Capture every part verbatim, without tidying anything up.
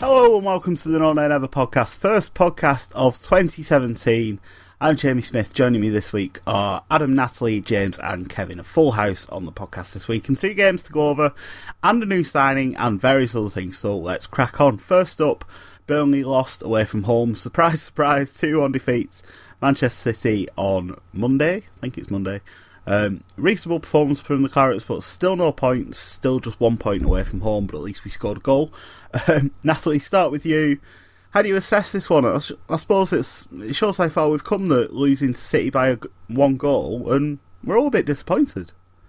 Hello and welcome to the No Nay Never podcast, first podcast of twenty seventeen. I'm Jamie Smith. Joining me this week are Adam, Natalie, James and Kevin. A full house on the podcast this week and two games to go over and a new signing and various other things, so let's crack on. First up, Burnley lost away from home. Surprise, surprise, two one defeats. Manchester City on Monday. I think it's Monday. Um, reasonable performance from the Clarets, but still no points, still just one point away from home, but at least we scored a goal. Um, Natalie, start with you. How do you assess this one? I, I suppose it's, it shows how far we've come, that losing to City by a, one goal, and we're all a bit disappointed.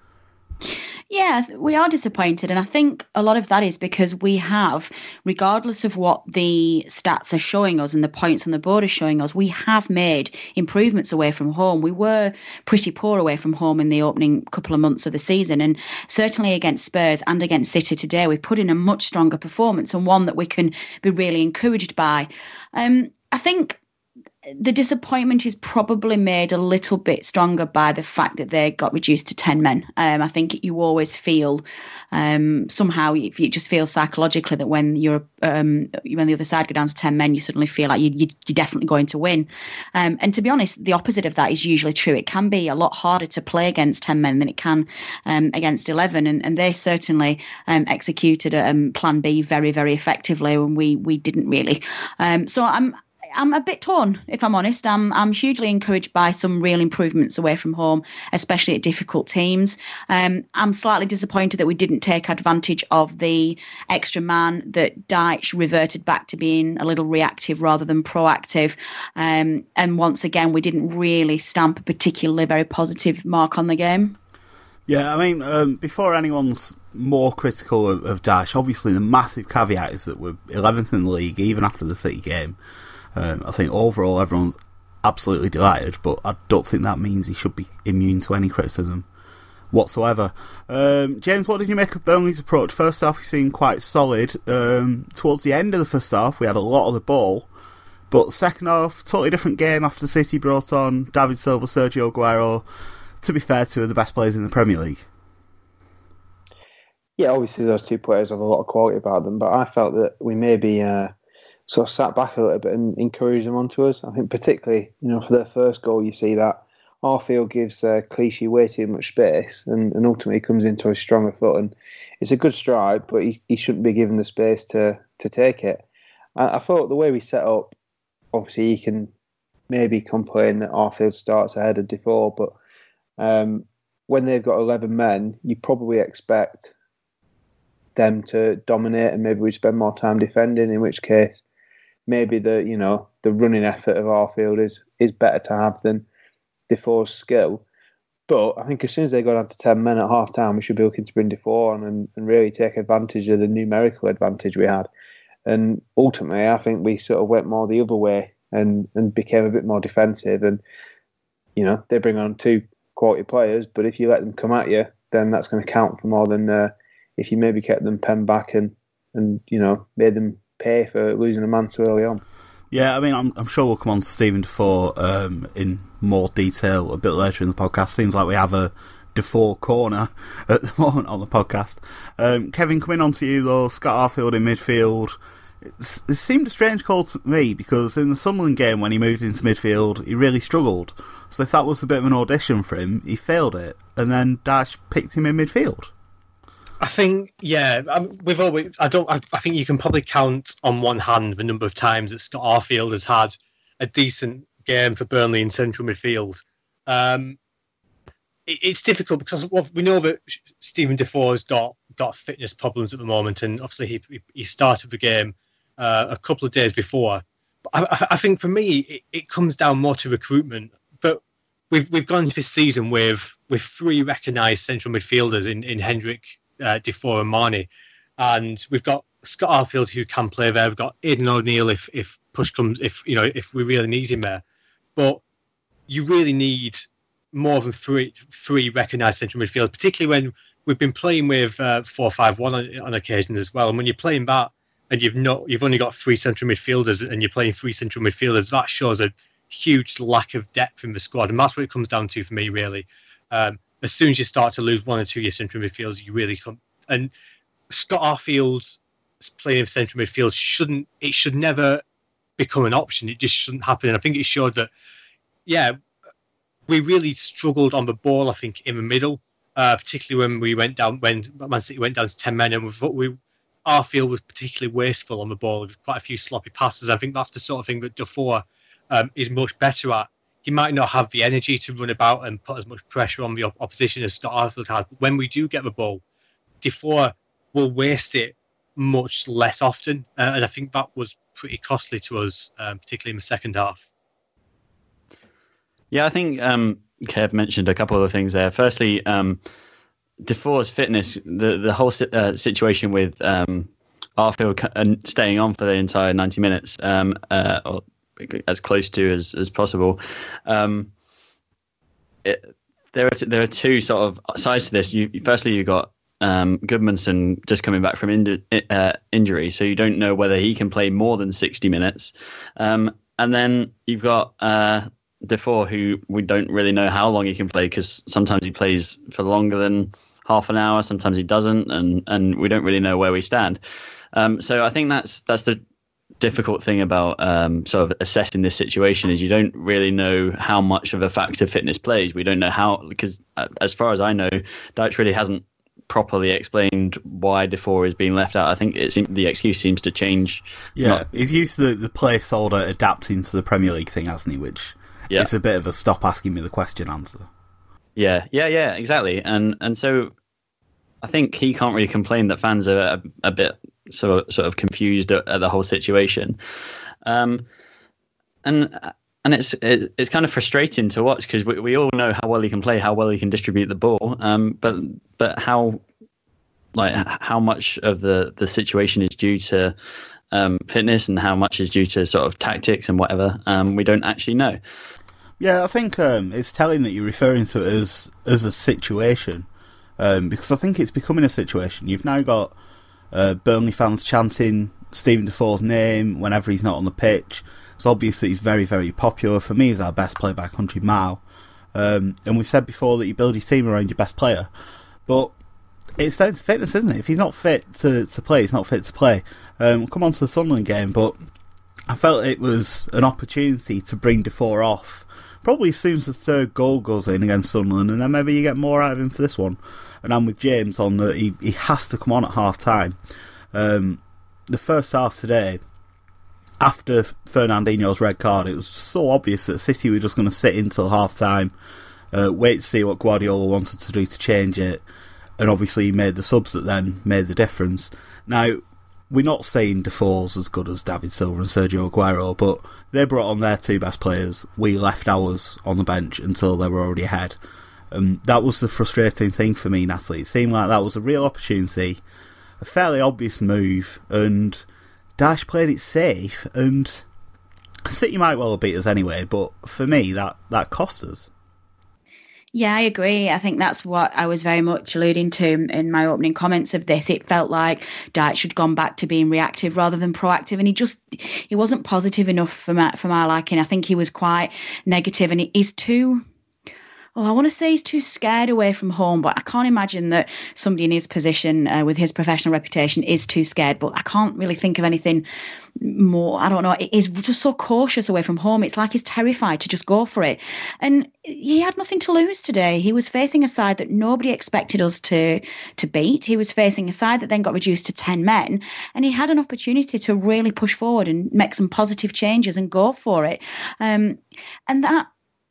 Yeah, we are disappointed, and I think a lot of that is because we have, regardless of what the stats are showing us and the points on the board are showing us, we have made improvements away from home. We were pretty poor away from home in the opening couple of months of the season, and certainly against Spurs and against City today, we put in a much stronger performance and one that we can be really encouraged by. Um, I think the disappointment is probably made a little bit stronger by the fact that they got reduced to ten men. Um, I think you always feel um, somehow, if you just feel psychologically that when you're um, when the other side go down to ten men, you suddenly feel like you, you, you're definitely going to win. Um, and to be honest, the opposite of that is usually true. It can be a lot harder to play against ten men than it can um, against eleven. And, and they certainly um, executed um, Plan B very, very effectively, and we we didn't really. Um, so I'm. I'm a bit torn, if I'm honest. I'm I'm hugely encouraged by some real improvements away from home, especially at difficult teams. Um, I'm slightly disappointed that we didn't take advantage of the extra man, that Dyche reverted back to being a little reactive rather than proactive. Um, and once again, we didn't really stamp a particularly very positive mark on the game. Yeah, I mean, um, before anyone's more critical of, of Dyche, obviously the massive caveat is that we're eleventh in the league, even after the City game. Um, I think overall everyone's absolutely delighted, but I don't think that means he should be immune to any criticism whatsoever. Um, James, what did you make of Burnley's approach? First half, he seemed quite solid. Um, towards the end of the first half, we had a lot of the ball, but second half, totally different game after City brought on David Silva, Sergio Aguero. To be fair, two of the best players in the Premier League. Yeah, obviously those two players have a lot of quality about them, but I felt that we maybe uh, sort of sat back a little bit and encouraged them onto us. I think particularly, you know, for their first goal, you see that Arfield gives uh, Clichy way too much space and, and ultimately comes into a stronger foot. And it's a good strike, but he, he shouldn't be given the space to to take it. I, I thought the way we set up, obviously you can maybe complain that Arfield starts ahead of Defoe, but um, when they've got eleven men, you probably expect them to dominate and maybe we spend more time defending, in which case maybe the, you know, the running effort of Arfield is is better to have than Defoe's skill. But I think as soon as they go down to ten men at half time, we should be looking to bring Defoe on and, and really take advantage of the numerical advantage we had. And ultimately, I think we sort of went more the other way and, and became a bit more defensive. And, you know, they bring on two quality players, but if you let them come at you, then that's going to count for more than uh, if you maybe kept them penned back and, and, you know, made them pay for losing a man so early on. Yeah, I mean, I'm, I'm sure we'll come on to Steven Defoe um, in more detail a bit later in the podcast. Seems like we have a Defoe corner at the moment on the podcast. Um, Kevin, coming on to you though, Scott Arfield in midfield. It's, it seemed a strange call to me because in the Sunderland game when he moved into midfield, he really struggled. So if that was a bit of an audition for him, he failed it, and then Dyche picked him in midfield. I think, yeah, um, we've always. I don't. I, I think you can probably count on one hand the number of times that Scott Arfield has had a decent game for Burnley in central midfield. Um, it, it's difficult because well, we know that Steven Defoe has got got fitness problems at the moment, and obviously he he started the game uh, a couple of days before. But I, I think for me, it, it comes down more to recruitment. But we've we've gone this season with with three recognised central midfielders in in Hendrick, Uh, Defoe and Marnie, and we've got Scott Arfield who can play there. We've got Aidan O'Neill if if push comes, if you know if we really need him there. But you really need more than three three recognised central midfielders, particularly when we've been playing with uh, four five one on, on occasion as well. And when you're playing that and you've not you've only got three central midfielders and you're playing three central midfielders, that shows a huge lack of depth in the squad, and that's what it comes down to for me really. Um, As soon as you start to lose one or two of your central midfielders, you really come. And Scott Arfield playing in central midfield shouldn't, it should never become an option. It just shouldn't happen. And I think it showed that, yeah, we really struggled on the ball, I think, in the middle, uh, particularly when we went down, when Man City went down to ten men, and we, we our field was particularly wasteful on the ball with quite a few sloppy passes. I think that's the sort of thing that Dufour um, is much better at. He might not have the energy to run about and put as much pressure on the op- opposition as Scott Arfield has, but when we do get the ball, Dufour will waste it much less often, uh, and I think that was pretty costly to us, um, particularly in the second half. Yeah, I think um, Kev mentioned a couple of things there. Firstly, um, Dufour's fitness, the the whole uh, situation with um, Arfield and staying on for the entire ninety minutes, um, uh, or as close to as as possible. Um, it, there are there are two sort of sides to this. You firstly you got um, Goodmanson just coming back from in, uh, injury, so you don't know whether he can play more than sixty minutes, um, and then you've got Uh, Dufour, who we don't really know how long he can play, because sometimes he plays for longer than half an hour, sometimes he doesn't, and and we don't really know where we stand. Um, so I think that's that's the difficult thing about um, sort of assessing this situation, is you don't really know how much of a factor fitness plays. We don't know how, because uh, as far as I know, Dyche really hasn't properly explained why Dufour is being left out. I think it seems, the excuse seems to change. Yeah, Not, he's used to the, the placeholder adapting to the Premier League thing, hasn't he? Which yeah. is a bit of a stop asking me the question answer. Yeah, yeah, yeah, exactly. And and so I think he can't really complain that fans are a, a bit sort of, sort of confused at, at the whole situation. Um, and and it's it, it's kind of frustrating to watch, because we, we all know how well he can play, how well he can distribute the ball. Um, but but how like how much of the, the situation is due to um, fitness, and how much is due to sort of tactics and whatever, um, we don't actually know. Yeah, I think um, it's telling that you're referring to it as as a situation, um, because I think it's becoming a situation. You've now got uh, Burnley fans chanting Steven Defour's name whenever he's not on the pitch. So obviously he's very, very popular. For me, he's our best player by a country mile. Um, and we've said before that you build your team around your best player. But it's down to fitness, isn't it? If he's not fit to, to play, he's not fit to play. Um, we'll come on to the Sunderland game, but I felt it was an opportunity to bring Defour off probably as soon as the third goal goes in against Sunderland, and then maybe you get more out of him for this one. And I'm with James on that he, he has to come on at half time. Um, the first half today, after Fernandinho's red card, it was so obvious that City were just going to sit until half time, uh, wait to see what Guardiola wanted to do to change it, and obviously he made the subs that then made the difference. Now, we're not saying Defour's as good as David Silva and Sergio Aguero, but they brought on their two best players. We left ours on the bench until they were already ahead. Um, that was the frustrating thing for me, Natalie. It seemed like that was a real opportunity, a fairly obvious move, and Dyche played it safe, and City might well have beat us anyway, but for me, that, that cost us. Yeah, I agree. I think that's what I was very much alluding to in my opening comments of this. It felt like Dyche had gone back to being reactive rather than proactive, and he just he wasn't positive enough for my, for my liking. I think he was quite negative, and he's too... Oh, I want to say he's too scared away from home, but I can't imagine that somebody in his position uh, with his professional reputation is too scared. But I can't really think of anything more. I don't know. He's just so cautious away from home. It's like he's terrified to just go for it. And he had nothing to lose today. He was facing a side that nobody expected us to, to beat. He was facing a side that then got reduced to ten men. And he had an opportunity to really push forward and make some positive changes and go for it. Um, and that...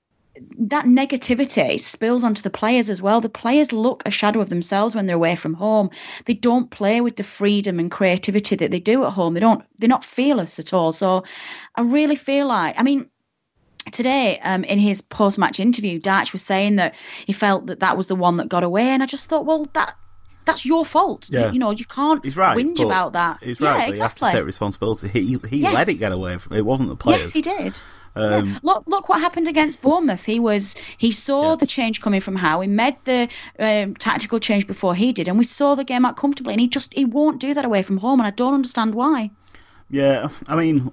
that negativity spills onto the players as well. The players look a shadow of themselves when they're away from home. They don't play with the freedom and creativity that they do at home. They don't, they're not fearless at all. So I really feel like, I mean, today um, in his post-match interview, Dyche was saying that he felt that that was the one that got away. And I just thought, well, that that's your fault. Yeah. You know, you can't he's right, whinge about that. He's right, yeah, but exactly. He has to take responsibility. He, he yes. let it get away from it. wasn't the players. Yes, he did. Um, yeah. Look! Look what happened against Bournemouth. He was he saw yeah. the change coming from Howe. He made the um, tactical change before he did, and we saw the game out comfortably. And he just he won't do that away from home, and I don't understand why. Yeah, I mean,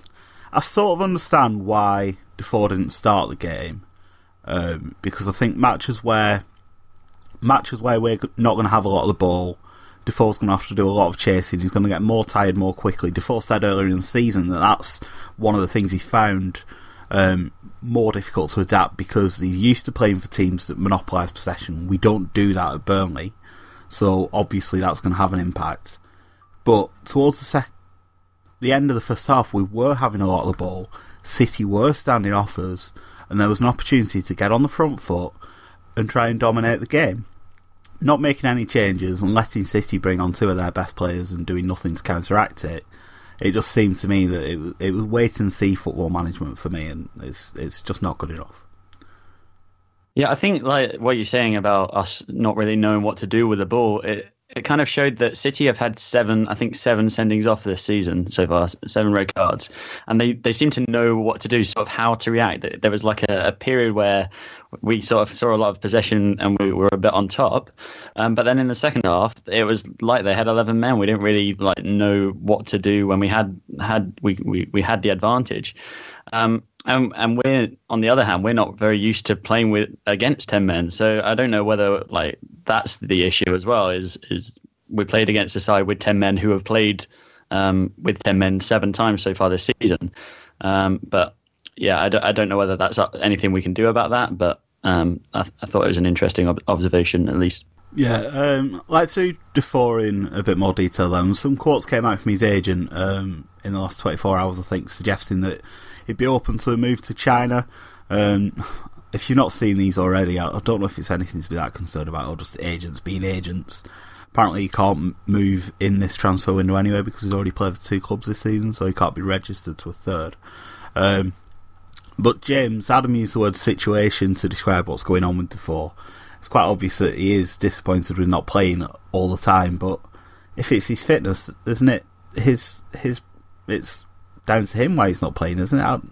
I sort of understand why Defour didn't start the game, um, because I think matches where matches where we're not going to have a lot of the ball, Defoe's going to have to do a lot of chasing. He's going to get more tired more quickly. Defoe said earlier in the season that that's one of the things he's found um, more difficult to adapt because he's used to playing for teams that monopolise possession. We don't do that at Burnley, so obviously that's going to have an impact. But towards the, sec- the end of the first half, we were having a lot of the ball. City were standing off us, and there was an opportunity to get on the front foot and try and dominate the game. Not making any changes and letting City bring on two of their best players and doing nothing to counteract it, it just seemed to me that it was, it was wait and see football management for me, and it's it's just not good enough. Yeah, I think like what you're saying about us not really knowing what to do with the ball, it it kind of showed that City have had seven, I think seven sendings off this season so far, seven red cards, and they, they seem to know what to do, sort of how to react. There was like a, a period where we sort of saw a lot of possession and we were a bit on top, um, but then in the second half, it was like they had eleven men. We didn't really like know what to do when we had had we we, we had the advantage. Um, and and we're on the other hand, we're not very used to playing with against ten men. So I don't know whether like that's the issue as well. Is is we played against a side with ten men who have played um, with ten men seven times so far this season. Um, but yeah, I don't, I don't know whether that's anything we can do about that. But um, I, I thought it was an interesting ob- observation at least. Yeah, um, let's do Defoe in a bit more detail then. Some quotes came out from his agent um, in the last twenty-four hours, I think, suggesting that he'd be open to a move to China. Um, if you've not seen these already, I, I don't know if it's anything to be that concerned about or just agents being agents. Apparently he can't move in this transfer window anyway because he's already played for two clubs this season, so he can't be registered to a third. Um, but James, Adam used the word situation to describe what's going on with Defoe. It's quite obvious that he is disappointed with not playing all the time, but if it's his fitness, isn't it? His his it's down to him why he's not playing, isn't it? I,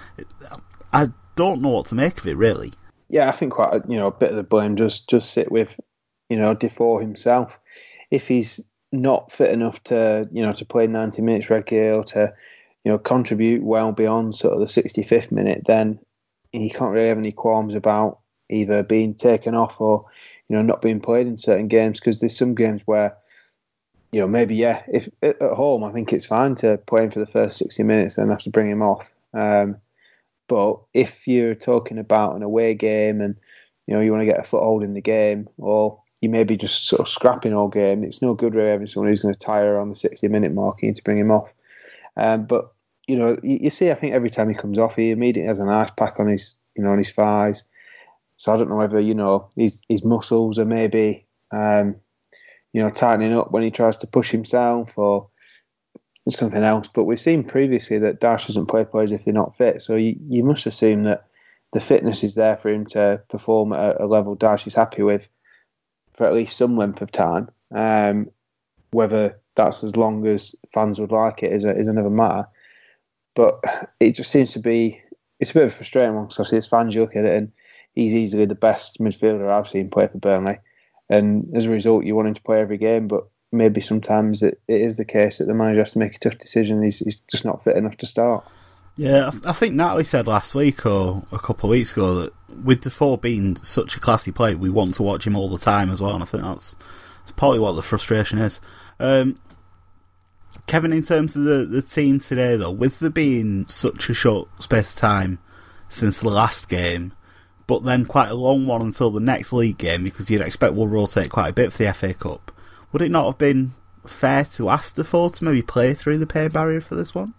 I don't know what to make of it, really. Yeah, I think quite a, you know a bit of the blame just just sit with you know Defoe himself. If he's not fit enough to you know to play ninety minutes regularly or to you know contribute well beyond sort of the sixty-fifth minute, then he can't really have any qualms about either being taken off or you know not being played in certain games, because there's some games where you know maybe yeah if at home I think it's fine to play him for the first sixty minutes and have to bring him off, um, but if you're talking about an away game and you know you want to get a foothold in the game, or you may be just sort of scrapping all game, it's no good really having someone who's going to tire on the sixty minute mark. You need to bring him off, um, but you know you, you see I think every time he comes off he immediately has an ice pack on his you know on his thighs. So I don't know whether, you know, his, his muscles are maybe, um, you know, tightening up when he tries to push himself or something else. But we've seen previously that Dash doesn't play players if they're not fit. So you, you must assume that the fitness is there for him to perform at a level Dash is happy with for at least some length of time. Um, whether that's as long as fans would like it is, a, is another matter. But it just seems to be, it's a bit of a frustrating one because obviously as fans you look at it and he's easily the best midfielder I've seen play for Burnley. And as a result, you want him to play every game, but maybe sometimes it, it is the case that the manager has to make a tough decision. He's, he's just not fit enough to start. Yeah, I think Natalie said last week or a couple of weeks ago that with Defoe being such a classy player, we want to watch him all the time as well. And I think that's, that's probably what the frustration is. Um, Kevin, in terms of the, the team today, though, with there being such a short space of time since the last game, but then quite a long one until the next league game, because you'd expect we'll rotate quite a bit for the F A Cup, would it not have been fair to ask Defoe to maybe play through the pain barrier for this one?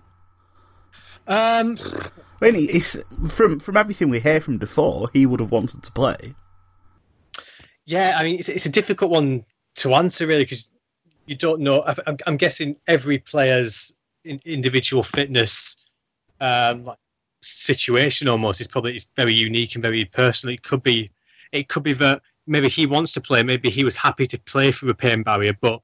Um, I mean, it's, from from everything we hear from Defoe, he would have wanted to play. Yeah, I mean, it's, it's a difficult one to answer, really, because you don't know. I'm, I'm guessing every player's individual fitness um, like, situation almost is probably is very unique and very personal. It could be, it could be that maybe he wants to play, maybe he was happy to play through a pain barrier, but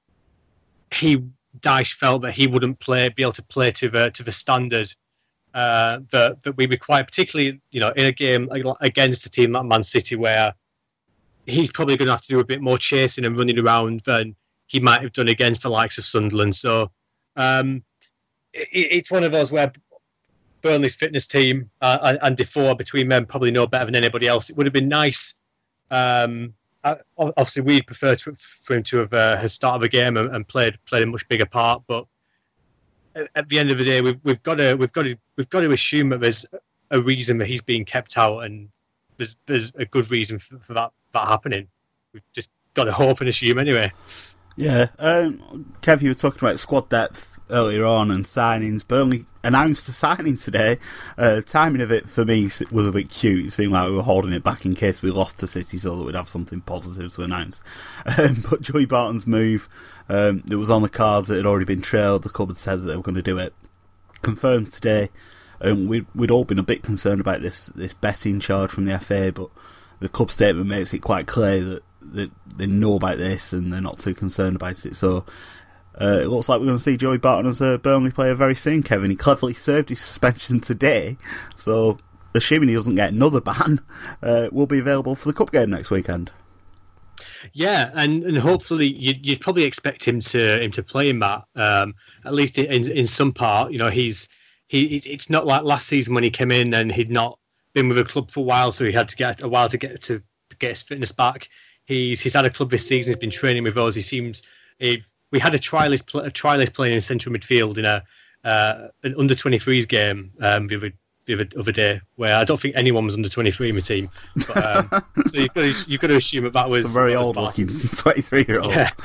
he Dyche felt that he wouldn't play, be able to play to the to the standard uh, that that we require, particularly you know in a game against a team like Man City, where he's probably going to have to do a bit more chasing and running around than he might have done against the likes of Sunderland. So um, it, it's one of those where Burnley's fitness team uh, and, and Defoe between them probably know better than anybody else. It would have been nice um, uh, obviously we'd prefer to, for him to have uh, has started the game and, and played played a much bigger part. But at, at the end of the day, we've we've got to we've got to we've got to assume that there's a reason that he's being kept out, and there's there's a good reason for, for that that happening. We've just got to hope and assume anyway. Yeah, um, Kev, you were talking about squad depth earlier on and signings. Burnley announced a signing today. Uh, timing of it for me was a bit cute. It seemed like we were holding it back in case we lost to City so that we'd have something positive to announce. Um, but Joey Barton's move, um, it was on the cards. It had already been trailed. The club had said that they were going to do it. Confirmed today. Um, we'd, we'd all been a bit concerned about this, this betting charge from the F A, but the club statement makes it quite clear that They, they know about this and they're not too concerned about it. So uh, it looks like we're going to see Joey Barton as a Burnley player very soon, Kevin. He cleverly served his suspension today, so assuming he doesn't get another ban, uh, will be available for the cup game next weekend. Yeah, and, and hopefully you'd, you'd probably expect him to him to play in that, um, at least in in some part. You know, he's he. It's not like last season when he came in and he'd not been with a club for a while, so he had to get a while to get to get his fitness back. He's he's had a club this season. He's been training with us. He seems. He, we had a trialist a trialist playing in central midfield in a uh, an under twenty-threes game um, the other the other, other day, where I don't think anyone was under twenty-three in my team. But, um, so you've got to you've got to assume that that was some very old looking twenty-three year olds. Yeah.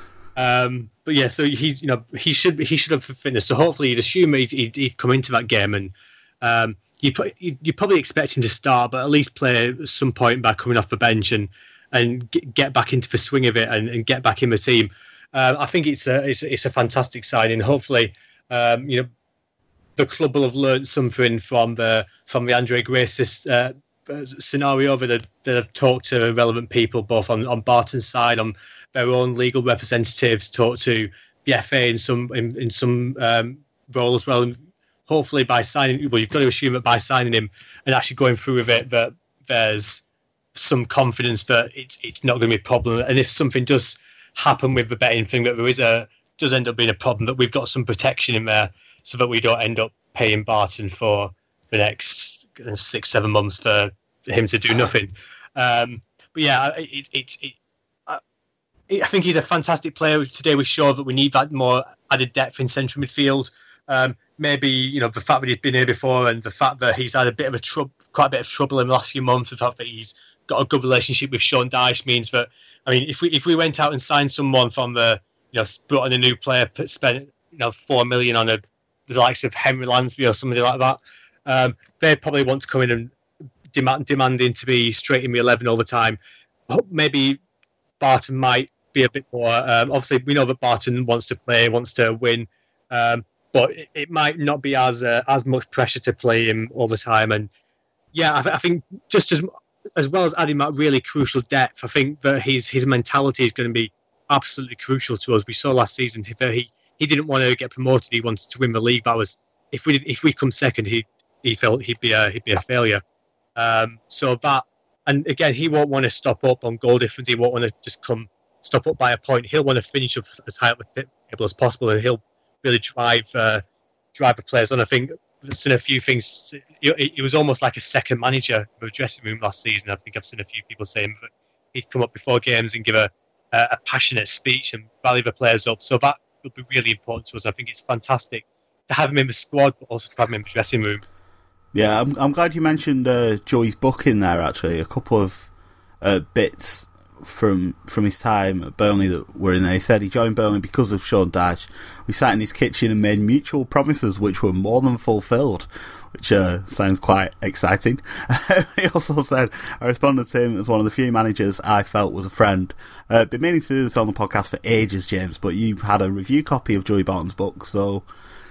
Um, but yeah, so he's you know he should he should have fitness. So hopefully you'd assume he'd, he'd, he'd come into that game and. Um, you you probably expect him to start, but at least play at some point by coming off the bench and and get back into the swing of it and, and get back in the team. Uh, I think it's a it's, it's a fantastic signing. Hopefully, um, you know, the club will have learned something from the from the Andre Gray uh, scenario that that have talked to relevant people, both on, on Barton's side, on their own legal representatives, talked to the F A in some in, in some um, role as well. And hopefully, by signing, well, you've got to assume that by signing him and actually going through with it, that there's some confidence that it's it's not going to be a problem. And if something does happen with the betting thing, that there is a does end up being a problem, that we've got some protection in there so that we don't end up paying Barton for the next six seven months for him to do nothing. Um, but yeah, it, it, it, it, I think he's a fantastic player. Today we showed that we need that more added depth in central midfield. Um, maybe you know the fact that he's been here before and the fact that he's had a bit of a trouble, quite a bit of trouble in the last few months. The fact that he's got a good relationship with Sean Dyche means that, I mean, if we if we went out and signed someone from the, you know, brought in a new player, spent you know four million on a the likes of Henry Lansbury or somebody like that, um, they'd probably want to come in and demand demanding to be straight in the eleven all the time. Maybe Barton might be a bit more. Um, obviously, we know that Barton wants to play, wants to win, um, but it, it might not be as uh, as much pressure to play him all the time. And yeah, I, I think just as as well as adding that really crucial depth, I think that his his mentality is going to be absolutely crucial to us. We saw last season that he, he didn't want to get promoted; he wanted to win the league. That was if we if we come second, he he felt he'd be a he'd be a failure. Um, so that, and again, he won't want to stop up on goal difference. He won't want to just come stop up by a point. He'll want to finish up as high up the table as possible, and he'll really drive uh, drive the players on. I think I've seen a few things. It, it was almost like a second manager of the dressing room last season. I think I've seen a few people saying that he'd come up before games and give a, a, a passionate speech and rally the players up. So that would be really important to us. I think it's fantastic to have him in the squad, but also to have him in the dressing room. Yeah, I'm, I'm glad you mentioned uh, Joey's book in there, actually. A couple of uh, bits from from his time at Burnley that were in there. He said he joined Burnley because of Sean Dyche. We sat in his kitchen and made mutual promises which were more than fulfilled, which uh, sounds quite exciting. He also said, I responded to him as one of the few managers I felt was a friend. Uh, been meaning to do this on the podcast for ages, James, but you had a review copy of Joey Barton's book, so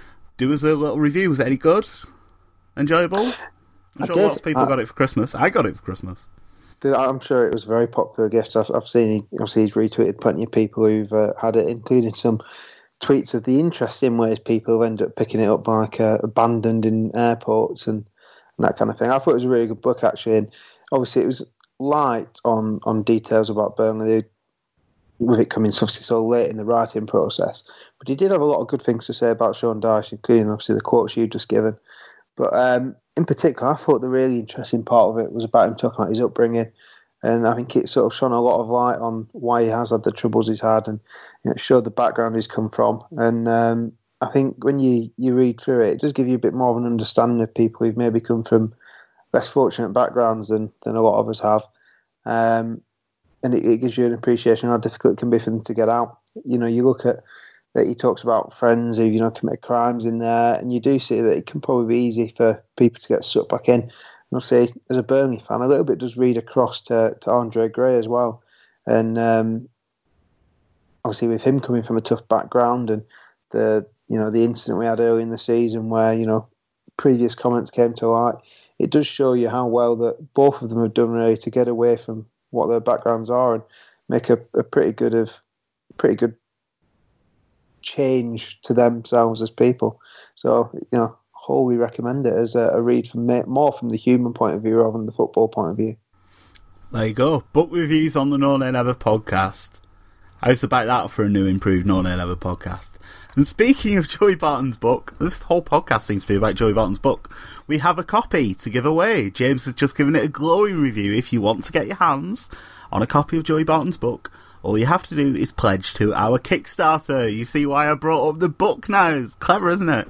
do us a little review. Was it any good? Enjoyable? I'm I sure did. lots of people I, got it for Christmas. I got it for Christmas. I'm sure it was a very popular gift. I've, I've seen, obviously, he's retweeted plenty of people who've uh, had it, including some tweets of the interesting ways people have ended up picking it up, like uh, abandoned in airports and, and that kind of thing. I thought it was a really good book, actually. And obviously, it was light on, on details about Burnley, with it coming obviously so late in the writing process. But he did have a lot of good things to say about Sean Dyche, including obviously the quotes you've just given. But um, in particular, I thought the really interesting part of it was about him talking about his upbringing, And I think it sort of shone a lot of light on why he has had the troubles he's had, and you know, it showed the background he's come from. And um, I think when you, you read through it, it does give you a bit more of an understanding of people who've maybe come from less fortunate backgrounds than, than a lot of us have. Um, and it, it gives you an appreciation of how difficult it can be for them to get out. You know, you look at that he talks about friends who, you know, commit crimes in there, and you do see that it can probably be easy for people to get sucked back in. I'll say, as a Burnley fan, a little bit does read across to, to Andre Gray as well. And um, obviously with him coming from a tough background, and the you know the incident we had early in the season where, you know, previous comments came to light, it does show you how well that both of them have done really to get away from what their backgrounds are and make a, a pretty good of pretty good change to themselves as people. So, you know, wholly recommend it as a, a read from more from the human point of view rather than the football point of view. There you go. Book reviews on the No Nay Never podcast. How's the back that for a new improved No Nay Never podcast? And speaking of Joey Barton's book, this whole podcast seems to be about Joey Barton's book. We have a copy to give away. James has just given it a glowing review. If you want to get your hands on a copy of Joey Barton's book, all you have to do is pledge to our Kickstarter. You see why I brought up the book now. It's clever, isn't it?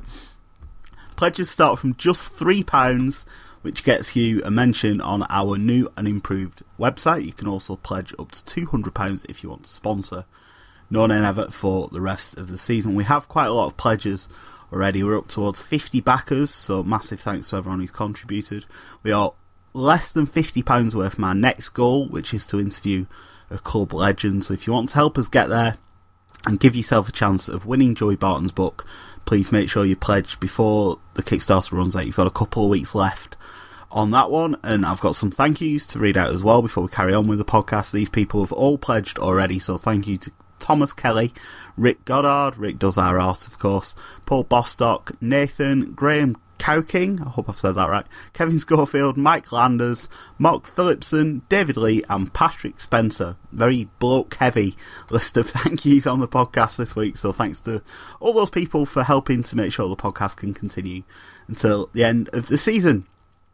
Pledges start from just three pounds, which gets you a mention on our new and improved website. You can also pledge up to two hundred pounds if you want to sponsor No Nay Never for the rest of the season. We have quite a lot of pledges already. We're up towards fifty backers, so massive thanks to everyone who's contributed. We are less than fifty pounds away from our next goal, which is to interview a club legend. So if you want to help us get there and give yourself a chance of winning Joey Barton's book, please make sure you pledge before the Kickstarter runs out. You've got a couple of weeks left on that one, and I've got some thank yous to read out as well before we carry on with the podcast. These people have all pledged already, so thank you to Thomas Kelly, Rick Goddard, Rick does our art of course, Paul Bostock, Nathan, Graham Cowking, I hope I've said that right, Kevin Schofield, Mike Landers, Mark Phillipson, David Lee and Patrick Spencer. Very bloke heavy list of thank yous on the podcast this week, so thanks to all those people for helping to make sure the podcast can continue until the end of the season.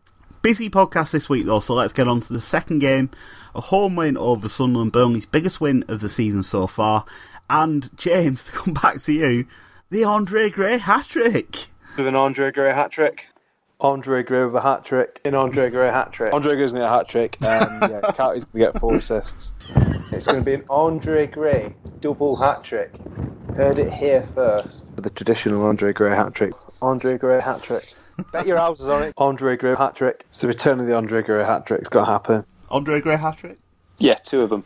Busy podcast this week though, so let's get on to the second game. A home win over Sunderland, Burnley's biggest win of the season so far. And James, to come back to you, the Andre Gray hat-trick. With an Andre Gray hat-trick. Andre Gray with a hat-trick. An Andre Gray hat-trick. Andre Gray's going to get a hat-trick. Um, yeah, Carty's going to get four assists. It's going to be an Andre Gray double hat-trick. Heard it here first. The traditional Andre Gray hat-trick. Andre Gray hat-trick. Bet your houses on it. Andre Gray hat-trick. It's the return of the Andre Gray hat-trick. It's got to happen. Andre Gray hat-trick? Yeah, two of them.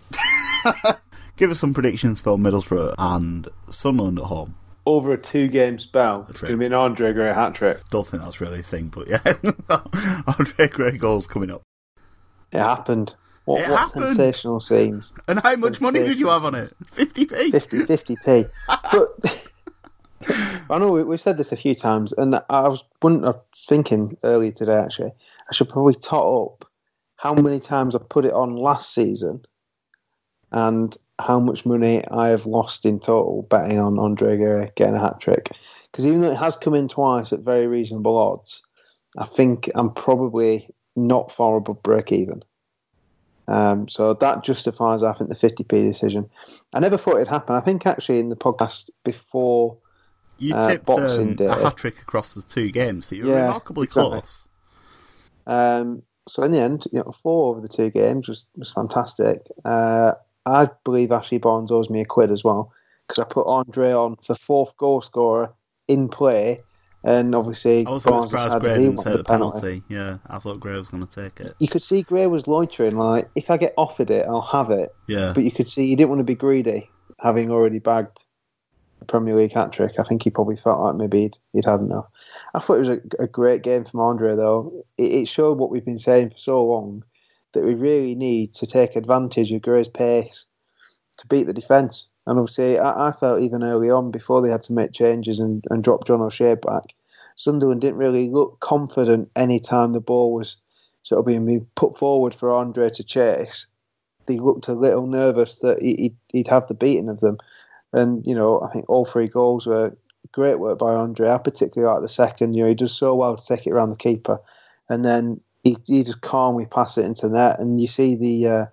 Give us some predictions for Middlesbrough and Sunderland at home. Over a two-game spell, it's going to be an Andre Gray hat-trick. Don't think that's really a thing, but yeah. Andre Gray goals coming up. It happened. What, it what happened. Sensational scenes. And how much money did you have on it? fifty p? fifty, fifty p. But I know we, we've said this a few times, and I was, I was thinking earlier today, actually, I should probably tot up how many times I put it on last season and how much money I have lost in total betting on Andre Gray getting a hat-trick. Because even though it has come in twice at very reasonable odds, I think I'm probably not far above break-even. Um, so that justifies, I think, the fifty p decision. I never thought it'd happen. I think, actually, in the podcast before you uh, tipped Boxing um, Day, a hat-trick across the two games, so you were yeah, remarkably exactly. close. Um, so in the end, you know, four over the two games was, was fantastic. Uh, I believe Ashley Barnes owes me a quid as well, because I put Andre on for fourth goal scorer in play, and obviously I was Barnes surprised had Gray he didn't won take the the penalty. penalty. Yeah, I thought Gray was going to take it. You could see Gray was loitering, like, if I get offered it, I'll have it. Yeah. But you could see he didn't want to be greedy, having already bagged the Premier League hat-trick. I think he probably felt like maybe he'd, he'd had enough. I thought it was a, a great game from Andre, though. It, it showed what we've been saying for so long, that we really need to take advantage of Gray's pace to beat the defence. And obviously, I, I felt even early on, before they had to make changes and, and drop John O'Shea back, Sunderland didn't really look confident any time the ball was sort of being put forward for Andre to chase. They looked a little nervous that he'd, he'd have the beating of them. And, you know, I think all three goals were great work by Andre. I particularly like the second. You know, he does so well to take it around the keeper. And then he, he just calmly pass it into net. And you see the uh,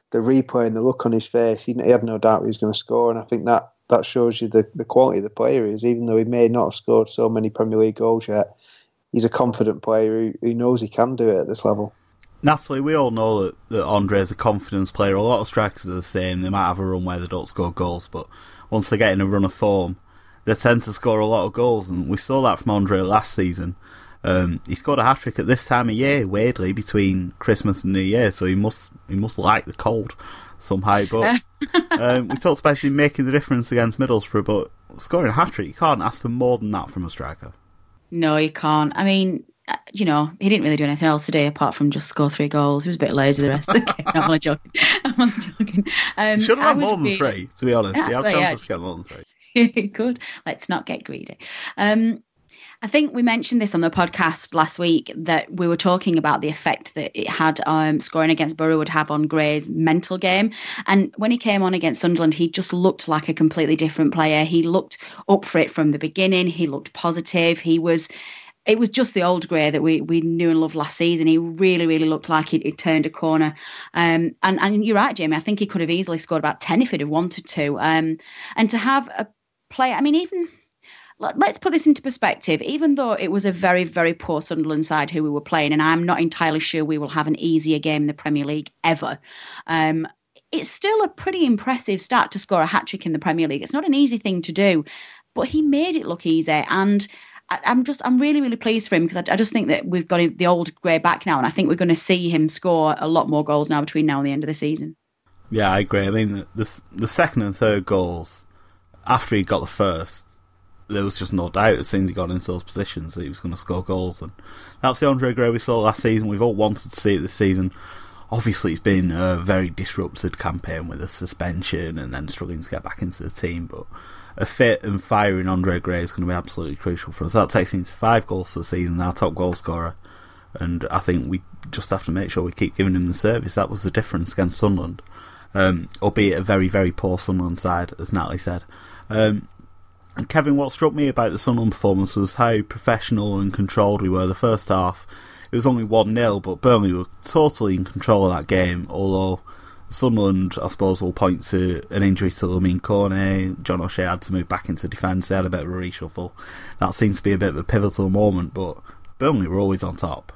the replay and the look on his face, he, he had no doubt he was going to score. And I think that, that shows you the, the quality of the player he is. Even though he may not have scored so many Premier League goals yet, he's a confident player who, who knows he can do it at this level. Natalie, we all know that, that Andre is a confidence player. A lot of strikers are the same. They might have a run where they don't score goals, but once they get in a run of form, they tend to score a lot of goals. And we saw that from Andre last season. Um, he scored a hat-trick at this time of year, weirdly, between Christmas and New Year, so he must he must like the cold somehow. But um, we talked about him making the difference against Middlesbrough, but scoring a hat-trick, you can't ask for more than that from a striker. No, you can't. I mean, you know, he didn't really do anything else today apart from just score three goals. He was a bit lazy the rest of the game. I'm only joking. I'm only joking. Um, he should have had more than being... three, to be honest. Yeah, he had well, chances yeah. to get more than three. Good. Let's not get greedy. Um, I think we mentioned this on the podcast last week that we were talking about the effect that it had um, scoring against Borough would have on Gray's mental game. And when he came on against Sunderland, he just looked like a completely different player. He looked up for it from the beginning. He looked positive. He was... It was just the old Gray that we, we knew and loved last season. He really, really looked like he'd, he'd turned a corner. Um, and, and you're right, Jamie. I think he could have easily scored about ten if he'd have wanted to. Um, and to have a player, I mean, even... Let's put this into perspective. Even though it was a very, very poor Sunderland side who we were playing, and I'm not entirely sure we will have an easier game in the Premier League ever, um, it's still a pretty impressive start to score a hat-trick in the Premier League. It's not an easy thing to do, but he made it look easy. And I, I'm just, I'm really, really pleased for him because I, I just think that we've got the old Gray back now, and I think we're going to see him score a lot more goals now between now and the end of the season. Yeah, I agree. I mean, the, the, the second and third goals, after he got the first, there was just no doubt as soon as he got into those positions that he was going to score goals. And that's the Andre Gray we saw last season. We've all wanted to see it this season. Obviously, it's been a very disrupted campaign with a suspension and then struggling to get back into the team. But a fit and firing Andre Gray is going to be absolutely crucial for us. That takes him to five goals for the season, our top goal scorer. And I think we just have to make sure we keep giving him the service. That was the difference against Sunderland. Um, albeit a very, very poor Sunderland side, as Natalie said. Um, And Kevin, what struck me about the Sunderland performance was how professional and controlled we were the first half. It was only one nil, but Burnley were totally in control of that game, although Sunderland, I suppose, will point to an injury to Lamine Kone. John O'Shea had to move back into defence. They had a bit of a reshuffle. That seemed to be a bit of a pivotal moment, but Burnley were always on top.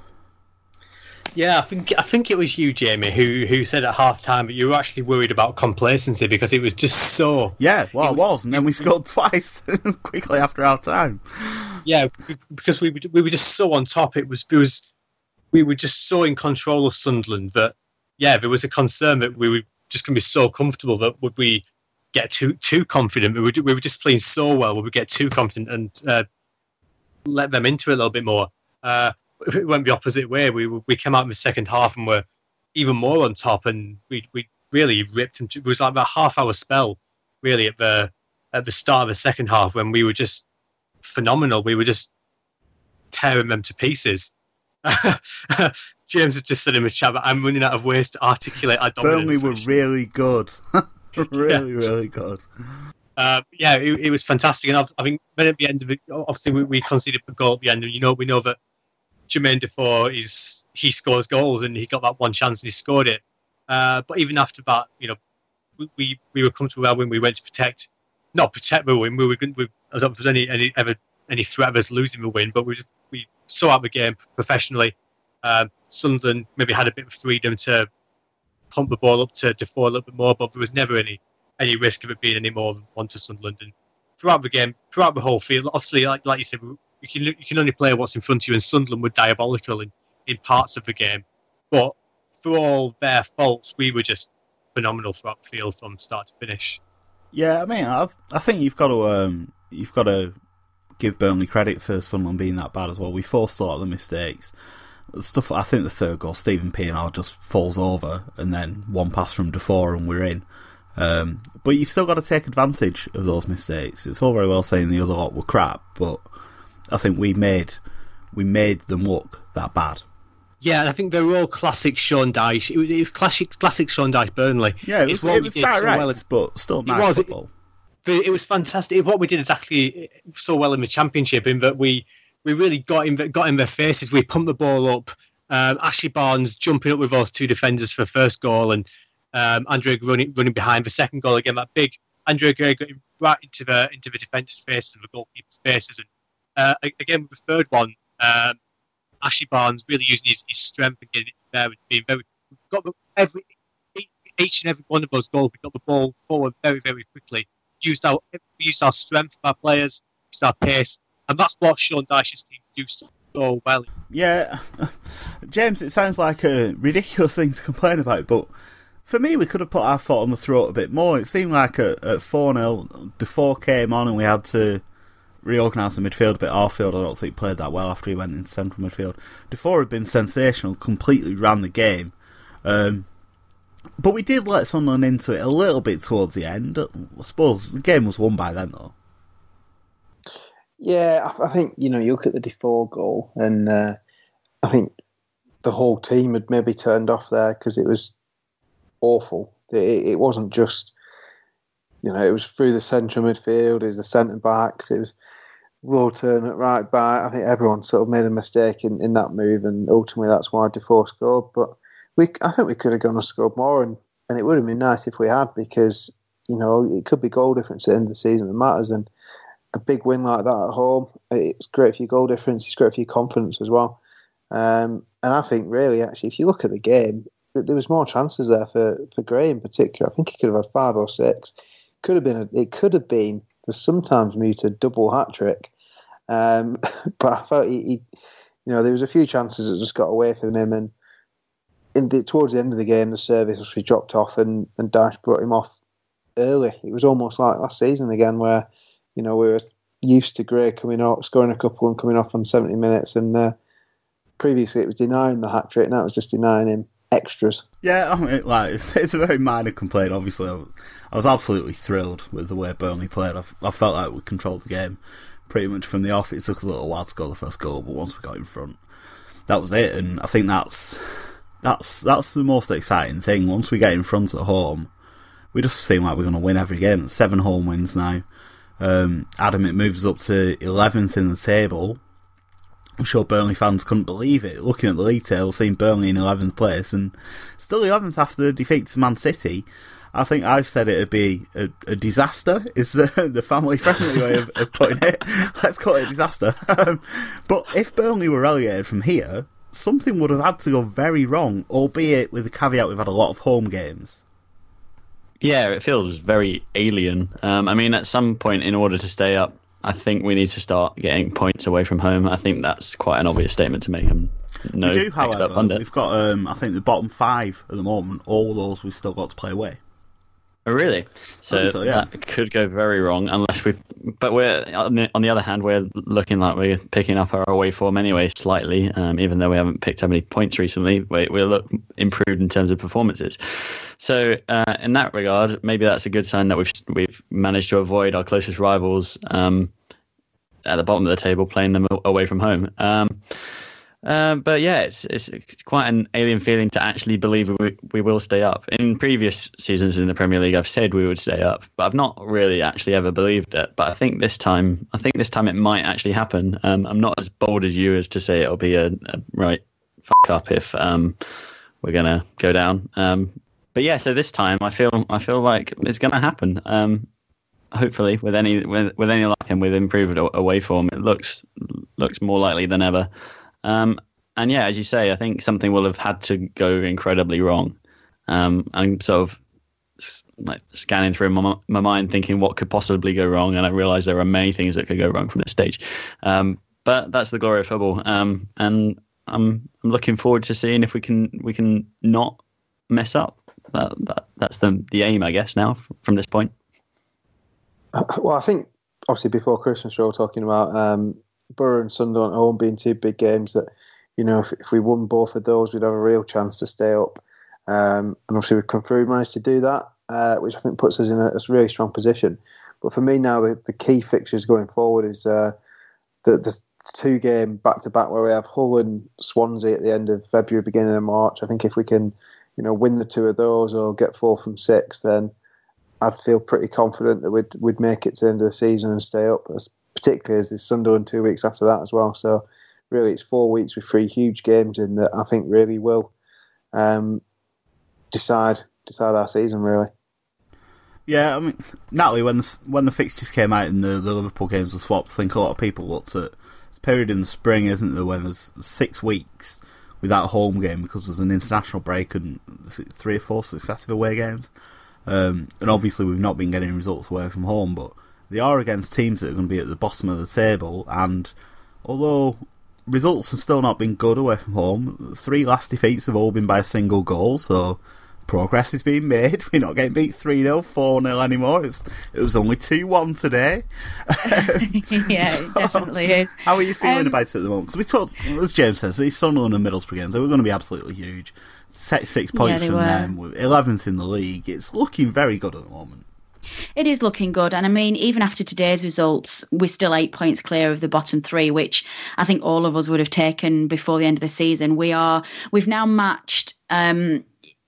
Yeah, I think I think it was you, Jamie, who who said at half time that you were actually worried about complacency because it was just so. Yeah, well, it was, and then we scored twice quickly after half time. Yeah, because we we were just so on top. It was there was we were just so in control of Sunderland that yeah, there was a concern that we were just going to be so comfortable that would we get too too confident. We were we were just playing so well. Would we get too confident and uh, let them into it a little bit more? Uh, It went the opposite way. We we came out in the second half and were even more on top, and we we really ripped them. To, it was like a half hour spell, really at the at the start of the second half when we were just phenomenal. We were just tearing them to pieces. James has just said in the chat, but I'm running out of ways to articulate our dominance. Burnley were really good, really yeah. really good. Uh, yeah, it, it was fantastic, and I think then at the end of it, obviously we, we conceded a goal at the end, and you know we know that. Jermaine Defoe is he scores goals and he got that one chance and he scored it. Uh, but even after that, you know, we we, we were comfortable when we went to protect, not protect the win. We were we, I don't know if there was any any ever any threat of us losing the win, but we just, we saw out the game professionally. Uh, Sunderland maybe had a bit of freedom to pump the ball up to Defoe a little bit more, but there was never any any risk of it being any more than one to Sunderland. And throughout the game, throughout the whole field, obviously, like like you said. You can you can only play what's in front of you, and Sunderland were diabolical in, in parts of the game. But for all their faults, we were just phenomenal throughout the field from start to finish. Yeah, I mean, I I think you've got to um, you've got to give Burnley credit for Sunderland being that bad as well. We forced a lot of the mistakes. Stuff. I think the third goal, Stephen Pienaar just falls over, and then one pass from Defoe, and we're in. Um, but you've still got to take advantage of those mistakes. It's all very well saying the other lot were crap, but I think we made we made them look that bad. Yeah, and I think they were all classic Sean Dyche. It was, it was classic classic Sean Dyche Burnley. Yeah, it was, it was direct, so well. But still nice it was, football. It, it was fantastic. What we did exactly so well in the Championship, in that we we really got in got in their faces. We pumped the ball up. Um, Ashley Barnes jumping up with those two defenders for first goal, and Um, Andre running running behind the second goal again. That big Andre Gray got right into the into the defender's faces and the goalkeeper's faces. And uh, again, with the third one, um, Ashley Barnes really using his, his strength and getting it there and being very got the, every each and every one of those goals. We got the ball forward very very quickly. Used our used our strength of our players, used our pace, and that's what Sean Dyche's team do so well. Yeah, James, it sounds like a ridiculous thing to complain about, but for me, we could have put our foot on the throat a bit more. It seemed like at, at four nil, Defoe came on and we had to reorganise the midfield a bit. Arfield, I don't think, played that well after he went into central midfield. Defoe had been sensational, completely ran the game. Um, but we did let Sunderland into it a little bit towards the end. I suppose the game was won by then, though. Yeah, I think, you know, you look at the Defoe goal and uh, I think the whole team had maybe turned off there because it was awful. It, it wasn't just, you know, it was through the central midfield, it was the centre backs, it was low turn at right back. I think everyone sort of made a mistake in, in that move, and ultimately that's why Defoe scored. But we, I think we could have gone and scored more, and, and it would have been nice if we had, because, you know, it could be goal difference at the end of the season that matters, and a big win like that at home, it's great for your goal difference, it's great for your confidence as well. Um, and I think really, actually, if you look at the game, there was more chances there for, for Gray in particular. I think he could have had five or six. Could have been a, it could have been the sometimes muted double hat trick. Um, but I felt he, he, you know, there was a few chances that just got away from him, and in the, towards the end of the game, the service was dropped off, and and Dyche brought him off early. It was almost like last season again, where, you know, we were used to Gray coming up, scoring a couple and coming off on seventy minutes, and uh, previously it was denying the hat trick, now it was just denying him extras. Yeah, I mean, like it's, it's a very minor complaint. Obviously, I was, I was absolutely thrilled with the way Burnley played. I, I felt like we controlled the game pretty much from the off. It took a little while to score the first goal, but once we got in front, that was it. And I think that's that's that's the most exciting thing. Once we get in front at home, we just seem like we're going to win every game. It's seven home wins now. Um, Adam, it moves up to eleventh in the table. I'm sure Burnley fans couldn't believe it, looking at the league table, seeing Burnley in eleventh place, and still eleventh after the defeat to Man City. I think I've said it would be a, a disaster, is the, the family-friendly way of, of putting it. Let's call it a disaster. Um, but if Burnley were relegated from here, something would have had to go very wrong, albeit with the caveat we've had a lot of home games. Yeah, it feels very alien. Um, I mean, at some point, in order to stay up, I think we need to start getting points away from home. I think that's quite an obvious statement to make. I'm no we do, however. We've got, um, I think, the bottom five at the moment. All those we've still got to play away. Oh, really? So, so yeah. That could go very wrong unless we. But we're on the, on the other hand, we're looking like we're picking up our away form anyway, slightly. Um, even though we haven't picked up any points recently, we we look improved in terms of performances. So uh, in that regard, maybe that's a good sign that we've we've managed to avoid our closest rivals um, at the bottom of the table, playing them away from home. Um, Uh, but yeah, it's, it's it's quite an alien feeling to actually believe we we will stay up. In previous seasons in the Premier League, I've said we would stay up, but I've not really actually ever believed it. But I think this time, I think this time it might actually happen. Um, I'm not as bold as you as to say it'll be a, a right fuck up if um we're gonna go down. Um, but yeah, so this time I feel I feel like it's gonna happen. Um, hopefully, with any with, with any luck and with improved away form, it looks looks more likely than ever. Um, and yeah, as you say, I think something will have had to go incredibly wrong. Um, I'm sort of like scanning through my, my mind, thinking what could possibly go wrong, and I realise there are many things that could go wrong from this stage. Um, but that's the glory of football, um, and I'm I'm looking forward to seeing if we can we can not mess up. That, that that's the the aim, I guess, now from this point. Well, I think obviously before Christmas we were talking about Um, Borough and Sunderland at home being two big games that, you know, if, if we won both of those, we'd have a real chance to stay up. Um, and obviously we've come through, managed to do that, uh, which I think puts us in a, a really strong position. But for me now, the, the key fixtures going forward is uh, the, the two game back-to-back where we have Hull and Swansea at the end of February, beginning of March. I think if we can, you know, win the two of those or get four from six, then I'd feel pretty confident that we'd, we'd make it to the end of the season and stay up, as particularly as there's Sunderland two weeks after that as well. So really it's four weeks with three huge games in that I think really will um, decide decide our season, really. Yeah, I mean, Natalie, when the, when the fixtures came out and the, the Liverpool games were swapped, I think a lot of people looked at this period in the spring, isn't there, when there's six weeks without a home game because there's an international break and three or four successive away games. Um, and obviously we've not been getting results away from home, but they are against teams that are going to be at the bottom of the table, and although results have still not been good away from home, the three last defeats have all been by a single goal, so progress is being made. We're not getting beat three nil, four nil anymore. It's, it was only two one today. Yeah, so, it definitely is. How are you feeling um, about it at the moment? Because we talked, as James says, these Sunderland and Middlesbrough games, they were going to be absolutely huge. Set six points yeah, from were. them, with eleventh in the league. It's looking very good at the moment. It is looking good. And I mean, even after today's results, we're still eight points clear of the bottom three, which I think all of us would have taken before the end of the season. We are, we've now matched, um,